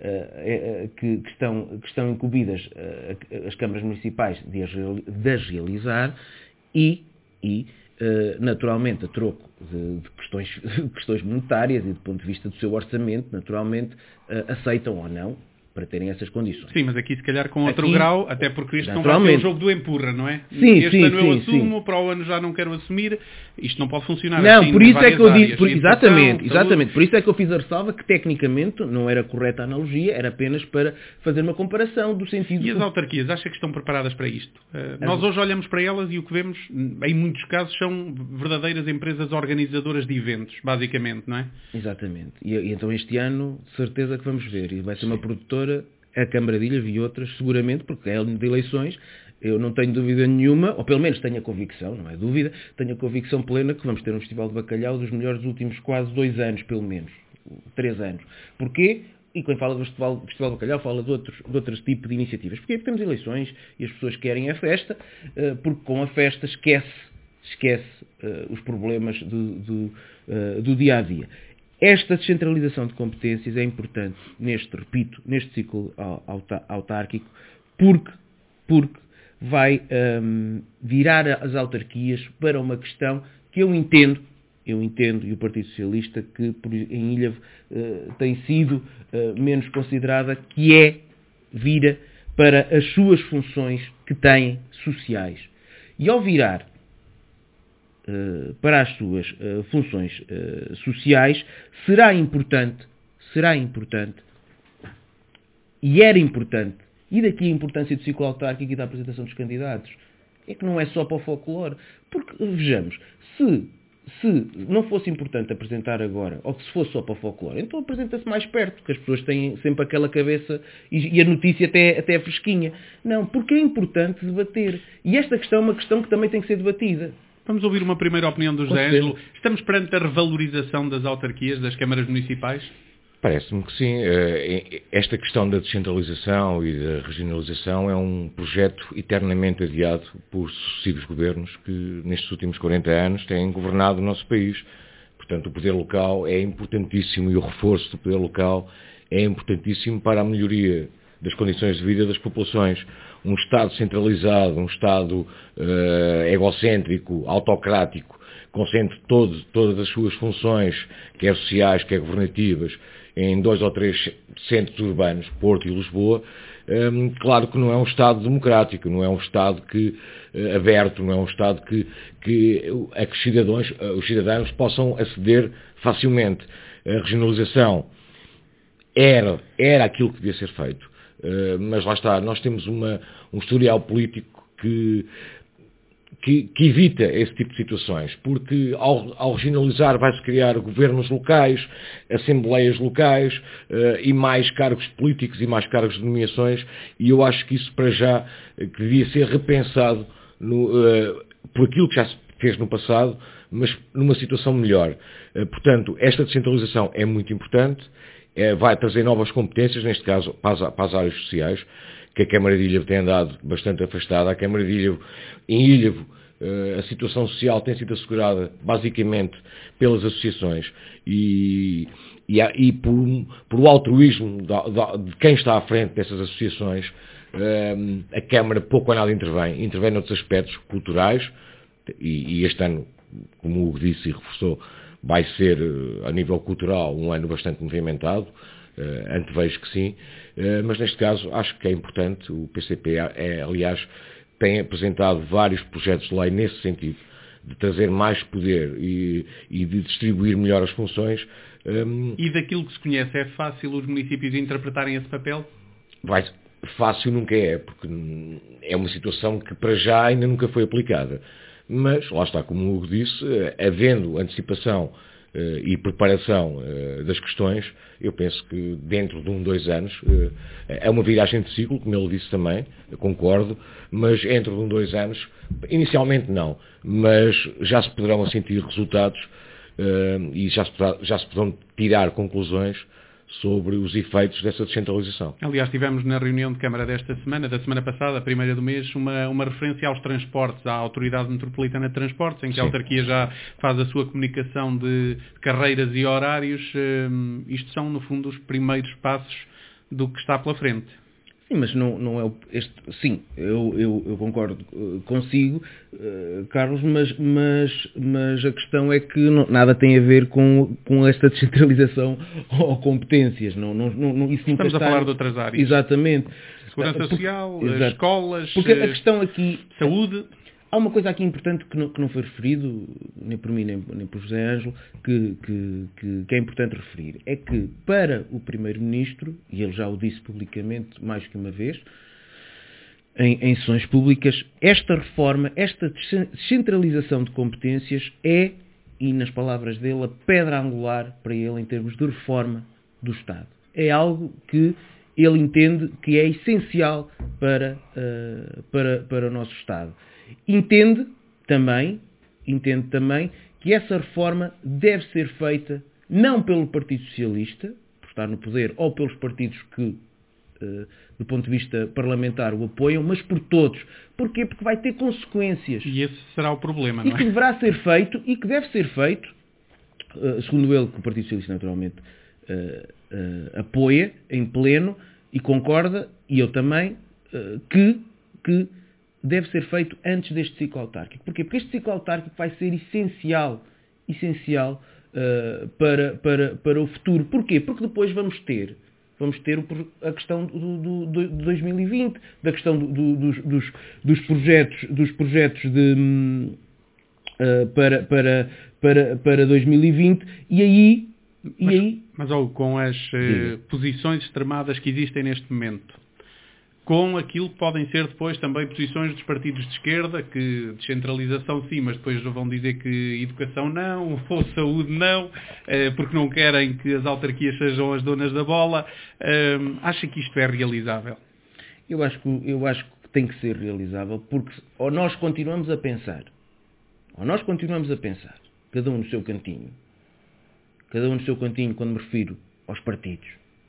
uh, que, que, estão, que estão incumbidas uh, as câmaras municipais de as, de as realizar e, e uh, naturalmente, a troco de, de questões, de questões monetárias e do ponto de vista do seu orçamento, naturalmente, uh, aceitam ou não para terem essas condições. Sim, mas aqui se calhar com outro aqui, grau, até porque isto não vai ser o jogo do empurra, não é? Sim, este sim, ano sim, eu assumo, sim. para o ano já não quero assumir, isto não pode funcionar não, assim. Por isso é que eu disse, exatamente, exatamente, por isso é que eu fiz a ressalva que tecnicamente não era correta a analogia, era apenas para fazer uma comparação do sentido... E as que... autarquias, acha que estão preparadas para isto? Uh, nós hoje olhamos para elas e o que vemos, em muitos casos, são verdadeiras empresas organizadoras de eventos, basicamente, não é? Exatamente. E, e então este ano, certeza que vamos ver. E vai ser uma produtora, a Câmara de Ilhavo e outras, seguramente, porque é ano de eleições. Eu não tenho dúvida nenhuma, ou pelo menos tenho a convicção, não é dúvida, tenho a convicção plena que vamos ter um Festival de Bacalhau dos melhores dos últimos quase dois anos, pelo menos. Três anos. Porquê? E quando fala do Festival, Festival de Bacalhau, fala de outros, de outros tipos de iniciativas. Porquê? Porque temos eleições e as pessoas querem a festa, porque com a festa esquece, esquece os problemas do, do, do dia-a-dia. Esta descentralização de competências é importante neste, repito, neste ciclo autárquico, porque, porque vai um, virar as autarquias para uma questão que eu entendo, eu entendo, e o Partido Socialista, que em Ilhavo uh, tem sido uh, menos considerada, que é vira para as suas funções que têm sociais. E ao virar Uh, para as suas uh, funções uh, sociais, será importante, será importante, e era importante, e daqui a importância do ciclo autárquico e da apresentação dos candidatos, é que não é só para o folclore, porque, vejamos, se, se não fosse importante apresentar agora, ou que se fosse só para o folclore, então apresenta-se mais perto, que as pessoas têm sempre aquela cabeça, e, e a notícia até, até é fresquinha. Não, porque é importante debater, e esta questão é uma questão que também tem que ser debatida. Vamos ouvir uma primeira opinião do José Ângelo. Estamos perante a revalorização das autarquias, das câmaras municipais? Parece-me que sim. Esta questão da descentralização e da regionalização é um projeto eternamente adiado por sucessivos governos que, nestes últimos quarenta anos, têm governado o nosso país. Portanto, o poder local é importantíssimo e o reforço do poder local é importantíssimo para a melhoria das condições de vida das populações. Um Estado centralizado, um Estado uh, egocêntrico, autocrático, concentre todo, todas as suas funções, quer sociais, quer governativas, em dois ou três centros urbanos, Porto e Lisboa, um, claro que não é um Estado democrático, não é um Estado que, uh, aberto, não é um Estado que, que, a que os cidadãos, uh, os cidadãos possam aceder facilmente. A regionalização era, era aquilo que devia ser feito. Uh, mas lá está, nós temos uma, um historial político que, que, que evita esse tipo de situações, porque ao, ao regionalizar vai-se criar governos locais, assembleias locais uh, e mais cargos políticos e mais cargos de nomeações, e eu acho que isso para já uh, que devia ser repensado no, uh, por aquilo que já se fez no passado, mas numa situação melhor. Uh, portanto, esta descentralização é muito importante. É, vai trazer novas competências, neste caso para as, para as áreas sociais, que a Câmara de Ilhavo tem andado bastante afastada. A Câmara de Ilhavo, em Ilhavo, a situação social tem sido assegurada basicamente pelas associações e, e, e por, por o altruísmo de, de quem está à frente dessas associações. A Câmara pouco ou nada intervém, intervém noutros aspectos culturais e, e este ano, como o Hugo disse e reforçou, vai ser, a nível cultural, um ano bastante movimentado, uh, antevejo que sim, uh, mas neste caso acho que é importante, o P C P, é, aliás, tem apresentado vários projetos de lei nesse sentido, de trazer mais poder e, e de distribuir melhor as funções. Um, e daquilo que se conhece, é fácil os municípios interpretarem esse papel? Vai, fácil nunca é, porque é uma situação que para já ainda nunca foi aplicada. Mas, lá está, como o Hugo disse, havendo antecipação uh, e preparação uh, das questões, eu penso que dentro de um, dois anos, uh, é uma viragem de ciclo, como ele disse também, concordo, mas dentro de um, dois anos, inicialmente não, mas já se poderão sentir resultados uh, e já se, poderá, já se poderão tirar conclusões sobre os efeitos dessa descentralização. Aliás, tivemos na reunião de Câmara desta semana, da semana passada, a primeira do mês, uma, uma referência aos transportes, à Autoridade Metropolitana de Transportes, em que Sim. a autarquia já faz a sua comunicação de carreiras e horários. Isto são, no fundo, os primeiros passos do que está pela frente. Sim, mas não, não é o, este, sim, eu, eu, eu concordo consigo, uh, Carlos, mas, mas, mas a questão é que não, nada tem a ver com, com esta descentralização ou competências. Não, não, não, isso Estamos está... a falar de outras áreas. Exatamente. Segurança Porque, social, exato. escolas, porque a questão aqui, saúde... Há uma coisa aqui importante que não, que não foi referido, nem por mim nem, nem por José Ângelo, que, que, que, que é importante referir. É que para o Primeiro-Ministro, e ele já o disse publicamente mais que uma vez, em, em sessões públicas, esta reforma, esta descentralização de competências é, e nas palavras dele, a pedra angular para ele em termos de reforma do Estado. É algo que ele entende que é essencial para, uh, para, para o nosso Estado. Entende também, entende também que essa reforma deve ser feita não pelo Partido Socialista, por estar no poder, ou pelos partidos que, uh, do ponto de vista parlamentar, o apoiam, mas por todos. Porquê? Porque vai ter consequências. E esse será o problema, e não é? E que deverá ser feito, e que deve ser feito, uh, segundo ele, que o Partido Socialista naturalmente uh, uh, apoia em pleno e concorda, e eu também, uh, que... que deve ser feito antes deste ciclo autárquico. Porquê? Porque este ciclo autárquico vai ser essencial, essencial uh, para, para, para o futuro. Porquê? Porque depois vamos ter, vamos ter a questão do, do, do, de dois mil e vinte, da questão do, do, dos, dos, dos projetos, dos projetos de, uh, para, para, para, para dois mil e vinte, e aí... E mas, aí mas oh, com as uh, posições extremadas que existem neste momento, com aquilo que podem ser depois também posições dos partidos de esquerda, que descentralização sim, mas depois vão dizer que educação não, ou saúde não, porque não querem que as autarquias sejam as donas da bola. Acha que isto é realizável? Eu acho que, eu acho que tem que ser realizável, porque ou nós continuamos a pensar, ou nós continuamos a pensar, cada um no seu cantinho, cada um no seu cantinho quando me refiro aos partidos,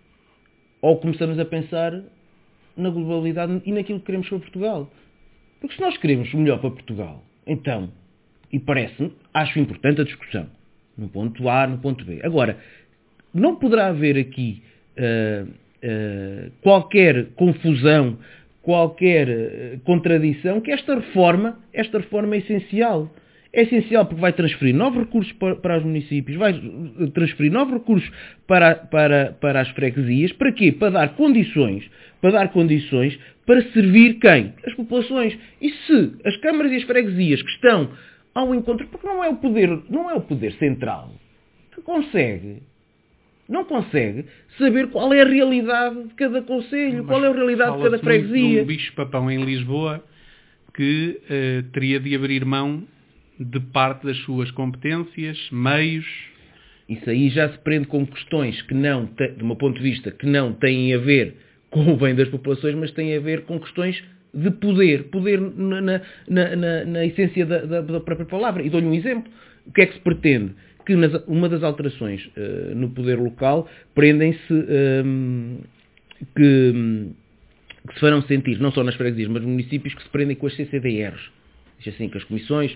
ou começamos a pensar na globalidade e naquilo que queremos para Portugal. Porque se nós queremos o melhor para Portugal, então, e parece-me, acho importante a discussão, no ponto A, no ponto B. Agora, não poderá haver aqui uh, uh, qualquer confusão, qualquer uh, contradição, que esta reforma, esta reforma é essencial. É essencial porque vai transferir novos recursos para, para os municípios, vai transferir novos recursos para, para, para as freguesias. Para quê? Para dar condições, para dar condições para servir quem? As populações. E se as câmaras e as freguesias que estão ao encontro, porque não é o poder, não é o poder central que consegue, não consegue saber qual é a realidade de cada concelho, qual é a realidade de cada freguesia. Um bicho-papão em Lisboa que uh, teria de abrir mão de parte das suas competências, meios... Isso aí já se prende com questões que não, de meu ponto de vista, que não têm a ver com o bem das populações, mas têm a ver com questões de poder. Poder na, na, na, na essência da, da, da própria palavra. E dou-lhe um exemplo. O que é que se pretende? Que nas, uma das alterações uh, no poder local prendem-se um, que, que se farão sentir, não só nas freguesias, mas nos municípios, que se prendem com as C C D Rs. Diz assim, que as comissões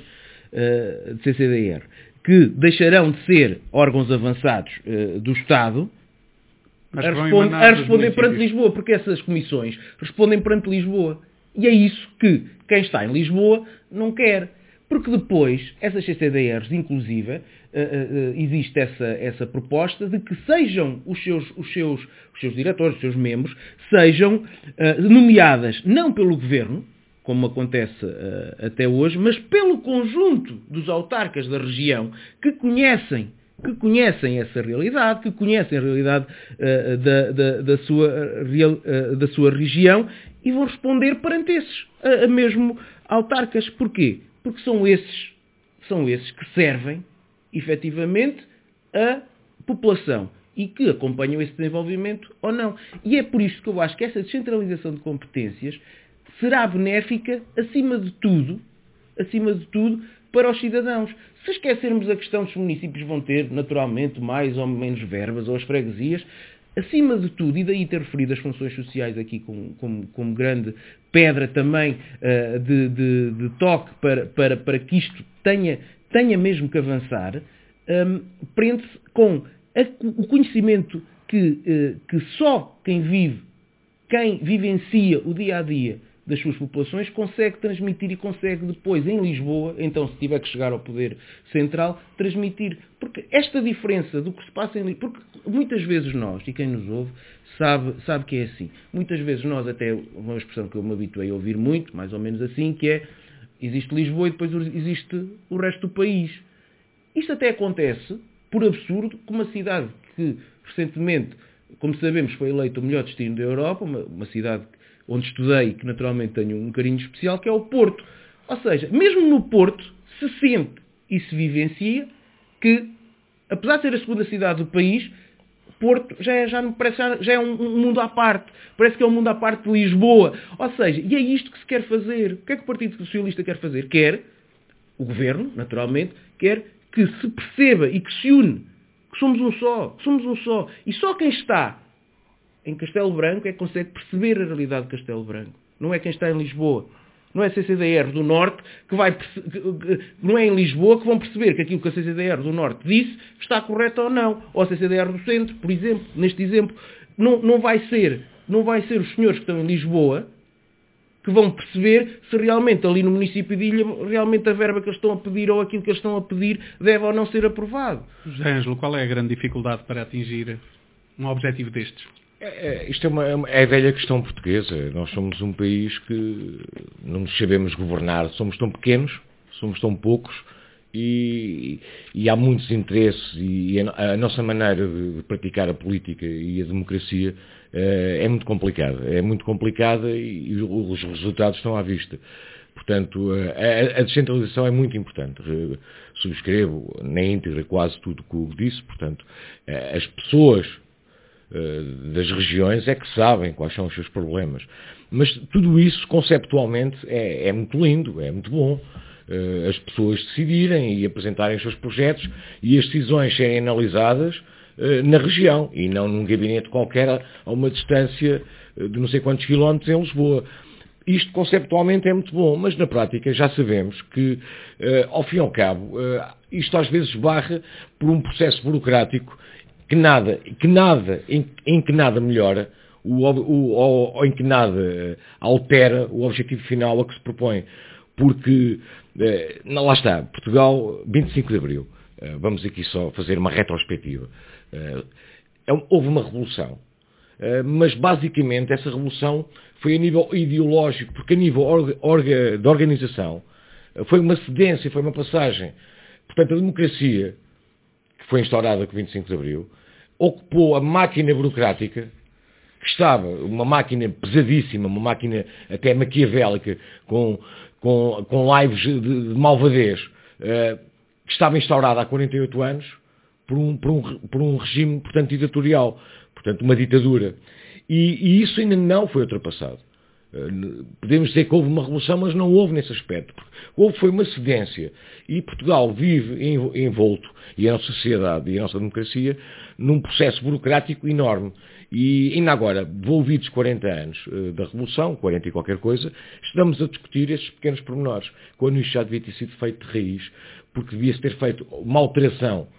de C C D R, que deixarão de ser órgãos avançados uh, do Estado a, responde, a responder perante Lisboa, porque essas comissões respondem perante Lisboa. E é isso que quem está em Lisboa não quer. Porque depois, essas C C D Rs, inclusive, uh, uh, existe essa, essa proposta de que sejam os seus, os seus, os seus diretores, os seus membros, sejam uh, nomeadas não pelo Governo, como acontece uh, até hoje, mas pelo conjunto dos autarcas da região que conhecem, que conhecem essa realidade, que conhecem a realidade uh, da, da, da, sua, real, uh, da sua região e vão responder perante esses uh, mesmo autarcas. Porquê? Porque são esses, são esses que servem, efetivamente, a população e que acompanham esse desenvolvimento ou não. E é por isto que eu acho que essa descentralização de competências será benéfica, acima de tudo, acima de tudo, para os cidadãos. Se esquecermos a questão dos municípios vão ter, naturalmente, mais ou menos verbas, ou as freguesias, acima de tudo, e daí ter referido as funções sociais aqui como, como, como grande pedra também uh, de, de, de toque para, para, para que isto tenha, tenha mesmo que avançar, um, prende-se com a, o conhecimento que, uh, que só quem vive quem vivencia o dia-a-dia das suas populações consegue transmitir e consegue depois, em Lisboa, então se tiver que chegar ao poder central, transmitir. Porque esta diferença do que se passa em Lisboa, porque muitas vezes nós, e quem nos ouve, sabe, sabe que é assim. Muitas vezes nós, até uma expressão que eu me habituei a ouvir muito, mais ou menos assim, que é, existe Lisboa e depois existe o resto do país. Isto até acontece, por absurdo, com uma cidade que recentemente, como sabemos, foi eleita o melhor destino da Europa, uma, uma cidade onde estudei, que naturalmente tenho um carinho especial, que é o Porto. Ou seja, mesmo no Porto, se sente e se vivencia que, apesar de ser a segunda cidade do país, Porto já é, já, parece, já é um, um mundo à parte. Parece que é um mundo à parte de Lisboa. Ou seja, e é isto que se quer fazer. O que é que o Partido Socialista quer fazer? Quer, o Governo, naturalmente, quer que se perceba e que se une, que somos um só, que somos um só. E só quem está em Castelo Branco é que consegue perceber a realidade de Castelo Branco. Não é quem está em Lisboa. Não é a C C D R do Norte que vai... Perce... Não é em Lisboa que vão perceber que aquilo que a C C D R do Norte disse está correto ou não. Ou a C C D R do Centro, por exemplo, neste exemplo. Não, não, vai ser, não vai ser os senhores que estão em Lisboa que vão perceber se realmente ali no município de Ilha, realmente a verba que eles estão a pedir ou aquilo que eles estão a pedir deve ou não ser aprovado. José Ângelo, qual é a grande dificuldade para atingir um objetivo destes? É, é, isto é, uma, é a velha questão portuguesa. Nós somos um país que não nos sabemos governar. Somos tão pequenos, somos tão poucos e, e há muitos interesses e a, a nossa maneira de praticar a política e a democracia é, é muito complicada. É muito complicada e, e os resultados estão à vista. Portanto, a, a descentralização é muito importante. Subscrevo na íntegra quase tudo o que o Hugo disse. Portanto, as pessoas das regiões é que sabem quais são os seus problemas. Mas tudo isso, conceptualmente, é, é muito lindo, é muito bom. As pessoas decidirem e apresentarem os seus projetos e as decisões serem analisadas na região e não num gabinete qualquer a uma distância de não sei quantos quilómetros em Lisboa. Isto conceptualmente é muito bom, mas na prática já sabemos que, ao fim e ao cabo, isto às vezes barra por um processo burocrático que nada, que nada, em, em que nada melhora, o, o, ou, ou em que nada altera o objetivo final a que se propõe. Porque, eh, lá está, Portugal, vinte e cinco de Abril, eh, vamos aqui só fazer uma retrospectiva. Eh, houve uma revolução, eh, mas basicamente essa revolução foi a nível ideológico, porque a nível orga, orga, de organização foi uma cedência, foi uma passagem. Portanto, a democracia, que foi instaurada com vinte e cinco de Abril, ocupou a máquina burocrática, que estava, uma máquina pesadíssima, uma máquina até maquiavélica, com, com, com lives de, de malvadez, uh, que estava instaurada há quarenta e oito anos, por um, por um, por um regime, portanto, ditatorial, portanto, uma ditadura. E, e isso ainda não foi ultrapassado. Podemos dizer que houve uma revolução, mas não houve nesse aspecto. Houve foi uma cedência. E Portugal vive envolto, e a nossa sociedade e a nossa democracia, num processo burocrático enorme. E ainda agora, devolvidos quarenta anos da Revolução, quarenta e qualquer coisa, estamos a discutir estes pequenos pormenores, quando isto já devia ter sido feito de raiz, porque devia-se ter feito uma alteração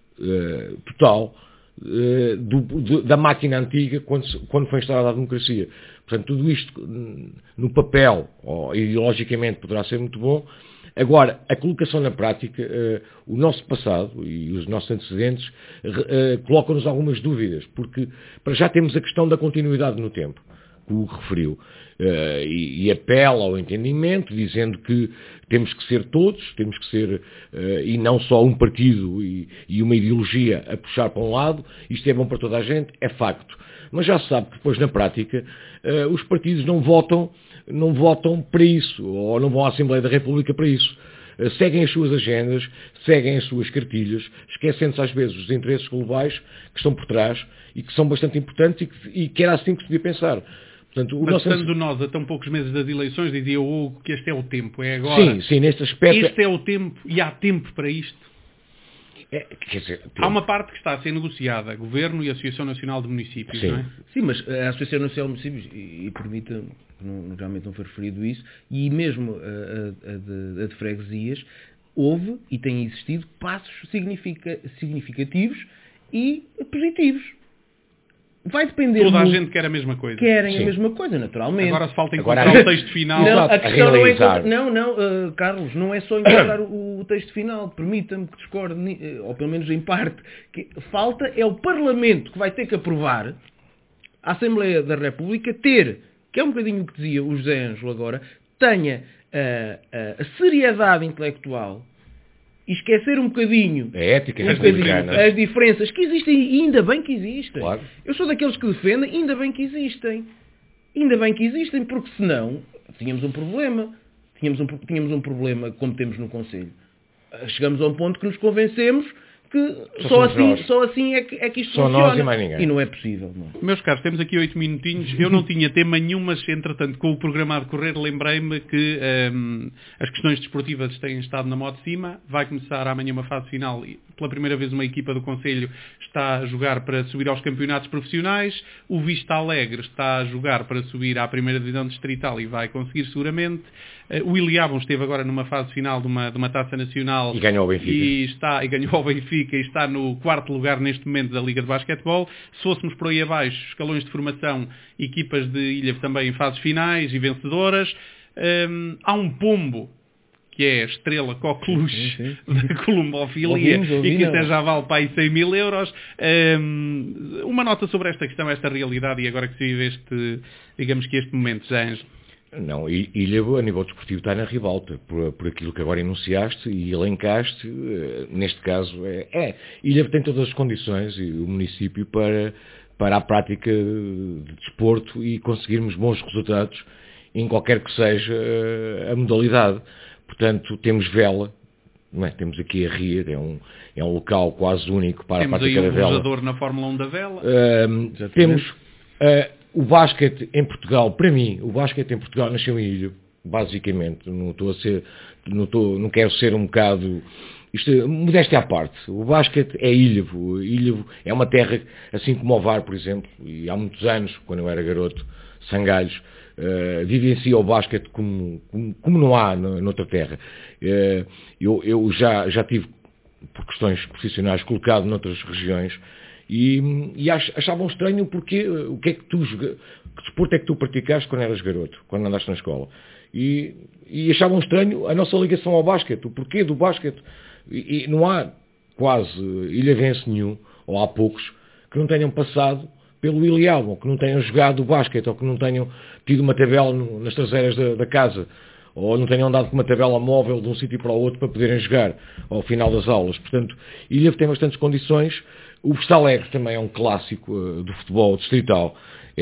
uh, total uh, do, do, da máquina antiga quando, quando foi instaurada a democracia. Portanto, tudo isto no papel, ou ideologicamente, poderá ser muito bom. Agora, a colocação na prática, uh, o nosso passado e os nossos antecedentes uh, colocam-nos algumas dúvidas, porque para já temos a questão da continuidade no tempo, que o referiu, uh, e, e apela ao entendimento, dizendo que temos que ser todos, temos que ser, uh, e não só um partido e, e uma ideologia a puxar para um lado, isto é bom para toda a gente, é facto. Mas já se sabe que depois, na prática, uh, os partidos não votam, não votam para isso, ou não vão à Assembleia da República para isso. Uh, seguem as suas agendas, seguem as suas cartilhas, esquecendo-se às vezes dos interesses globais que estão por trás e que são bastante importantes e que, e que era assim que se devia pensar. Portanto, o Mas nosso... estando nós a tão poucos meses das eleições, dizia o Hugo que este é o tempo, é agora. Sim, sim, neste aspecto... Este é o tempo e há tempo para isto. É, quer dizer, tempo. Há uma parte que está a ser negociada, Governo e Associação Nacional de Municípios, sim. não é? Sim, mas a Associação Nacional de Municípios, e, e permita, não, realmente não foi referido isso, e mesmo a, a, a, de, a de freguesias, houve e têm existido passos significa, significativos e positivos. vai depender Toda muito. a gente quer a mesma coisa. Querem Sim. a mesma coisa, naturalmente. Agora se falta Agora, encontrar o texto final. Não, a questão não é realizar. encontrar... Não, não, uh, Carlos, não é só encontrar o, o texto final. Permita-me que discorde, uh, ou pelo menos em parte. Que falta é o Parlamento que vai ter que aprovar a Assembleia da República ter, que é um bocadinho o que dizia o José Ângelo agora, tenha uh, uh, a seriedade intelectual e esquecer um bocadinho, A ética um republicana. bocadinho as diferenças que existem, e ainda bem que existem. Claro. Eu sou daqueles que defendem, ainda bem que existem. Ainda bem que existem, porque senão tínhamos um problema. Tínhamos um, tínhamos um problema como temos no Conselho. Chegamos a um ponto que nos convencemos que Só só assim, nós. só assim é que, é que isto Só funciona. nós e mais ninguém. E não é possível. Não. Meus caros, temos aqui oito minutinhos. Eu não tinha tema nenhum, mas entretanto, com o programa a decorrer, lembrei-me que hum, as questões desportivas têm estado na moda de cima. Vai começar amanhã uma fase final e, pela primeira vez, uma equipa do Conselho está a jogar para subir aos campeonatos profissionais. O Vista Alegre está a jogar para subir à primeira divisão distrital e vai conseguir seguramente. O Iliabum esteve agora numa fase final de uma, de uma taça nacional E ganhou o Benfica. e, está, e ganhou o Benfica e está no quarto lugar neste momento da Liga de Basquetebol. Se fôssemos por aí abaixo, escalões de formação, equipas de Ilha também em fases finais e vencedoras. Hum, há um pombo, que é a estrela coqueluche da columbofilia, Ouvimos, ouvimos. e que até já vale para aí cem mil euros. Hum, uma nota sobre esta questão, esta realidade, e agora que se vive este, digamos que este momento, já, Ângelo. Não, Ilhavo, a nível desportivo, está na ribalta, por, por aquilo que agora enunciaste e elencaste, eh, neste caso, é, é. Ilhavo tem todas as condições, e o município, para, para a prática de desporto e conseguirmos bons resultados em qualquer que seja a modalidade. Portanto, temos vela, não é? Temos aqui a Ria, é um, é um local quase único para Temos a prática aí da um vela. velejador na Fórmula um da vela. Uh, temos uh, o basquete em Portugal, para mim, o basquete em Portugal nasceu em Ilhavo, basicamente. Não estou a ser, não, estou, não quero ser um bocado, isto, modéstia à parte. O basquete é Ilhavo. Ilhavo é uma terra, assim como o Var, por exemplo, e há muitos anos, quando eu era garoto, Sangalhos, Uh, vivencia o basquete como, como, como não há no, noutra terra. Uh, eu eu já, já tive, por questões profissionais, colocado noutras regiões e, e ach, achavam estranho porque uh, o que é que tu, que desporto é que tu praticaste quando eras garoto, quando andaste na escola. E, e achavam estranho a nossa ligação ao basquete, o porquê do basquete. E, e não há quase ilhavense nenhum, ou há poucos, que não tenham passado pelo Iliabum, que não tenham jogado o basquete, ou que não tenham tido uma tabela no, nas traseiras da, da casa, ou não tenham andado com uma tabela móvel de um sítio para o outro para poderem jogar ao final das aulas. Portanto, Ilhavo tem bastantes condições. O Vista Alegre também é um clássico uh, do futebol distrital,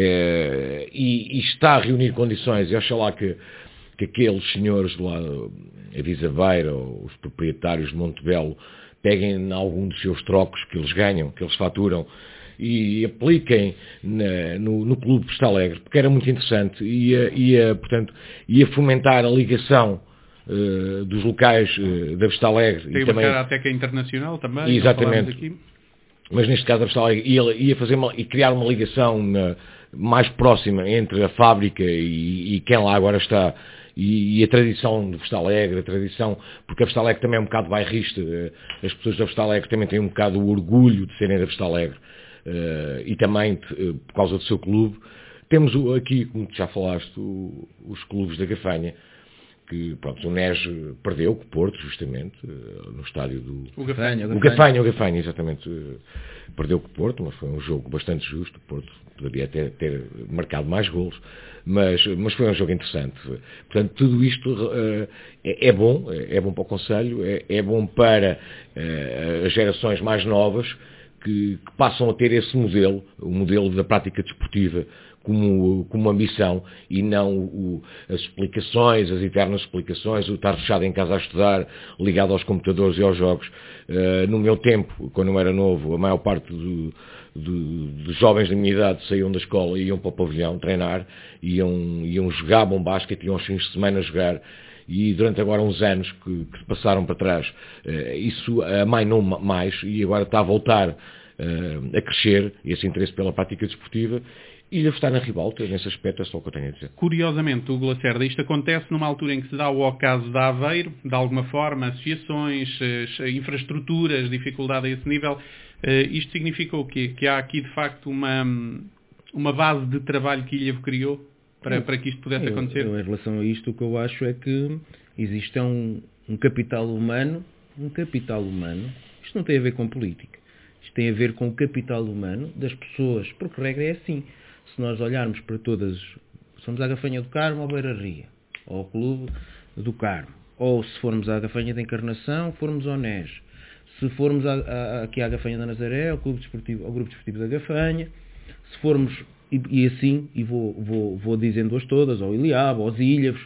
é, e, e está a reunir condições, e acho lá que, que aqueles senhores de lá, a Visabeira, ou os proprietários de Montebello, peguem em algum dos seus trocos que eles ganham, que eles faturam, e apliquem na, no, no Clube Vista Alegre, porque era muito interessante, e ia, ia, portanto, ia fomentar a ligação uh, dos locais uh, da Vista Alegre. Tem e uma também, cara até que é internacional também. exatamente. Aqui. Mas neste caso a Vista Alegre ia, ia fazer uma, e criar uma ligação na, mais próxima entre a fábrica e, e quem lá agora está. E, e a tradição do Vista Alegre, a tradição, porque a Vista Alegre também é um bocado bairrista, as pessoas da Vista Alegre também têm um bocado o orgulho de serem da Vista Alegre. Uh, e também uh, por causa do seu clube. Temos o, aqui, como tu já falaste, o, os clubes da Gafanha, que pronto, o N E S perdeu com o Porto, justamente, uh, no estádio do... O Gafanha. O Gafanha, o Gafanha, exatamente. Uh, perdeu com o Porto, mas foi um jogo bastante justo. O Porto poderia ter, ter marcado mais golos, mas, mas foi um jogo interessante. Portanto, tudo isto uh, é, é bom, é bom para o Conselho, é, é bom para uh, as gerações mais novas, Que, que passam a ter esse modelo, o modelo da prática desportiva, como, como ambição, e não o, as explicações, as eternas explicações, o estar fechado em casa a estudar, ligado aos computadores e aos jogos. Uh, no meu tempo, quando eu era novo, a maior parte do, do, dos jovens da minha idade saíam da escola e iam para o pavilhão treinar, iam, iam jogavam basquete, iam aos fins de semana jogar. E durante agora uns anos que, que passaram para trás, uh, isso amainou mais, e agora está a voltar uh, a crescer esse interesse pela prática desportiva, Ilhavo está na ribalta, nesse aspecto é só o que eu tenho a dizer. Curiosamente, Hugo Lacerda, isto acontece numa altura em que se dá o ocaso de Aveiro, de alguma forma, associações, infraestruturas, dificuldade a esse nível. Isto significa o quê? Que há aqui, de facto, uma, uma base de trabalho que Ilhavo criou para, para que isto pudesse eu, acontecer? Eu, em relação a isto, o que eu acho é que existe um, um capital humano, um capital humano, isto não tem a ver com política, isto tem a ver com o capital humano das pessoas, porque a regra é assim. Se nós olharmos para todas, somos à Gafanha do Carmo ou Beira-Ria, ou ao Clube do Carmo, ou se formos à Gafanha da Encarnação, formos ao N E S, se formos a, a, aqui à Gafanha da Nazaré, ao, Clube Desportivo, ao Grupo Desportivo da Gafanha, se formos, e, e assim, e vou, vou, vou dizendo-as todas, ao Iliabo, aos Ilhavos,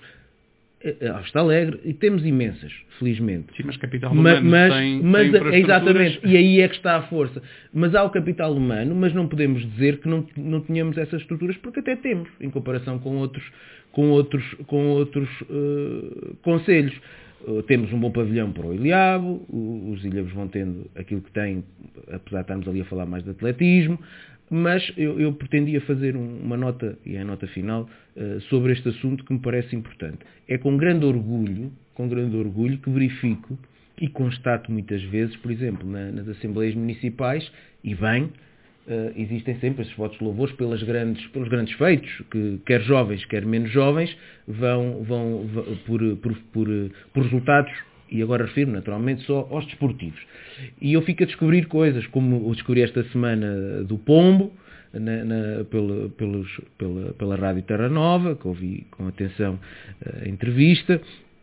ao Vista Alegre, e temos imensas, felizmente. Sim, mas capital humano mas, tem, mas, tem mas exatamente, e aí é que está a força. Mas há o capital humano, mas não podemos dizer que não, não tenhamos essas estruturas, porque até temos, em comparação com outros, com outros, com outros uh, concelhos. Uh, temos um bom pavilhão para o Iliabo, uh, os Ilhavos vão tendo aquilo que têm, apesar de estarmos ali a falar mais de atletismo. Mas eu, eu pretendia fazer um, uma nota, e é a nota final, uh, sobre este assunto que me parece importante. É com grande orgulho, com grande orgulho que verifico e constato muitas vezes, por exemplo, na, nas Assembleias Municipais, e bem, uh, existem sempre esses votos de louvores pelas grandes, pelos grandes feitos, que quer jovens, quer menos jovens, vão, vão, vão por, por, por, por resultados, e agora refiro naturalmente só aos desportivos. E eu fico a descobrir coisas, como eu descobri esta semana do Pombo, na, na, pela, pelos, pela, pela Rádio Terra Nova, que ouvi com atenção a entrevista,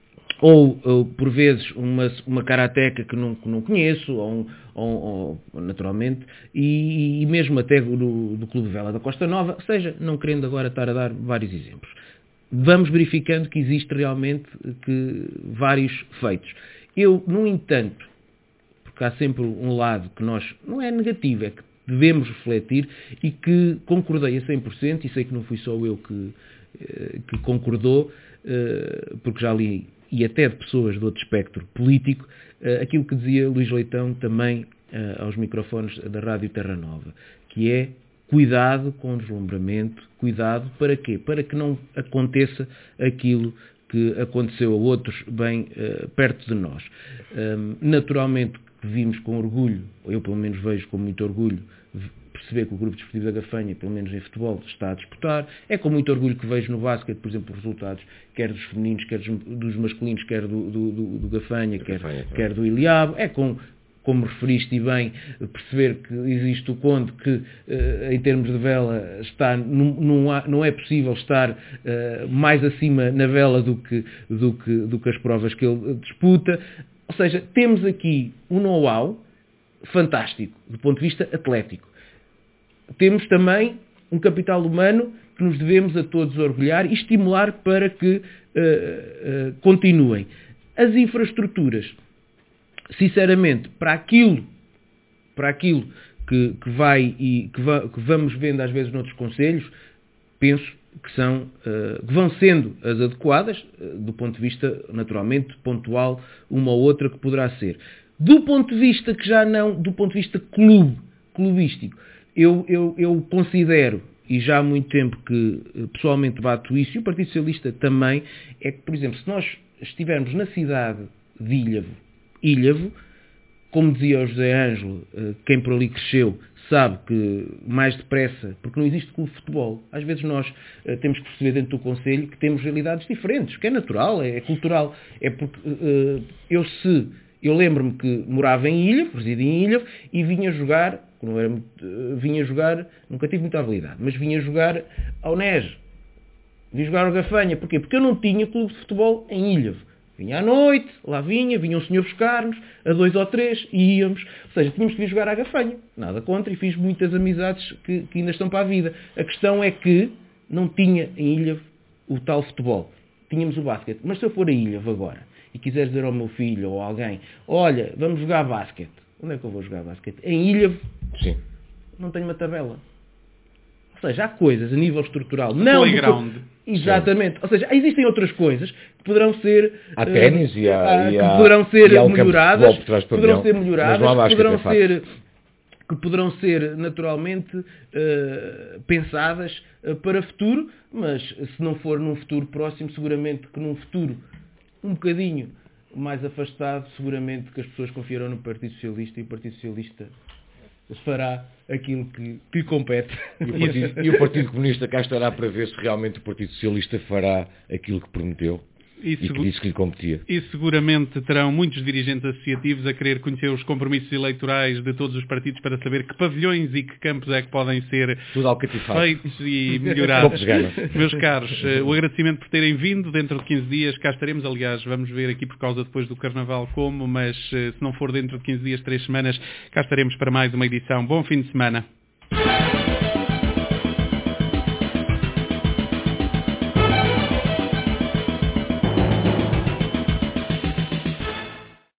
ou, ou por vezes uma, uma karateca que não, que não conheço, ou, um, ou, ou naturalmente, e, e mesmo até do, do Clube Vela da Costa Nova, ou seja, não querendo agora estar a dar vários exemplos. Vamos verificando que existe realmente que, vários feitos. Eu, no entanto, porque há sempre um lado que nós, não é negativo, é que devemos refletir e que concordei a cem por cento, e sei que não fui só eu que, que concordou, porque já li, e até de pessoas de outro espectro político, aquilo que dizia Luís Leitão também aos microfones da Rádio Terra Nova, que é: cuidado com o deslumbramento, cuidado para quê? Para que não aconteça aquilo que aconteceu a outros bem uh, perto de nós. Um, naturalmente que vimos com orgulho, ou eu pelo menos vejo com muito orgulho, perceber que o Grupo Desportivo da Gafanha, pelo menos em futebol, está a disputar. É com muito orgulho que vejo no basquete, por exemplo, os resultados, quer dos femininos, quer dos, dos masculinos, quer do, do, do, do Gafanha, quer, Gafanha, quer do Iliabo. É com... como referiste bem, perceber que existe o Conde que, em termos de vela, está, não, não, há, não é possível estar uh, mais acima na vela do que, do, que, do que as provas que ele disputa. Ou seja, temos aqui um know-how fantástico do ponto de vista atlético. Temos também um capital humano que nos devemos a todos orgulhar e estimular para que uh, uh, continuem. As infraestruturas, sinceramente, para aquilo, para aquilo que, que vai e que, va, que vamos vendo às vezes noutros concelhos, penso que, são, uh, que vão sendo as adequadas, uh, do ponto de vista, naturalmente, pontual, uma ou outra que poderá ser. Do ponto de vista que já não, do ponto de vista clube, clubístico, eu, eu, eu considero, e já há muito tempo que pessoalmente bato isso, e o Partido Socialista também, é que, por exemplo, se nós estivermos na cidade de Ilhavo, Ilhavo, como dizia o José Ângelo, quem por ali cresceu sabe que mais depressa, porque não existe clube de futebol. Às vezes nós temos que perceber dentro do Conselho que temos realidades diferentes, que é natural, é cultural. É porque eu se eu lembro-me que morava em Ilhavo, residia em Ilhavo, e vinha jogar, não era muito, vinha jogar, nunca tive muita habilidade, mas vinha jogar ao N E S, vinha jogar ao Gafanha. Porquê? Porque eu não tinha clube de futebol em Ilhavo. Vinha à noite, lá vinha, vinha um senhor buscar-nos, a dois ou três, e íamos. Ou seja, tínhamos que vir jogar à Gafanha. Nada contra, e fiz muitas amizades que, que ainda estão para a vida. A questão é que não tinha em Ilhavo o tal futebol. Tínhamos o basquete. Mas se eu for a Ilhavo agora, e quiser dizer ao meu filho ou a alguém, olha, vamos jogar basquete. Onde é que eu vou jogar basquete? Em Ilhavo? Sim. Não tenho uma tabela. Ou seja, há coisas a nível estrutural. Não playground. Exatamente. Ou seja, existem outras coisas que poderão ser... Há ténis uh, e há... que e há, poderão ser e há melhoradas. Futebol, poderão ser melhoradas. Poderão ser... que poderão ser naturalmente uh, pensadas uh, para futuro, mas se não for num futuro próximo, seguramente que num futuro um bocadinho mais afastado, seguramente que as pessoas confiarão no Partido Socialista e o Partido Socialista fará aquilo que, que lhe compete. E o, Partido, e o Partido Comunista cá estará para ver se realmente o Partido Socialista fará aquilo que prometeu. E, e que disse que lhe competia. E seguramente terão muitos dirigentes associativos a querer conhecer os compromissos eleitorais de todos os partidos para saber que pavilhões e que campos é que podem ser feitos e melhorados. Meus caros, o agradecimento por terem vindo. Dentro de quinze dias cá estaremos. Aliás, vamos ver aqui por causa depois do Carnaval como, mas se não for dentro de quinze dias, três semanas, cá estaremos para mais uma edição. Bom fim de semana.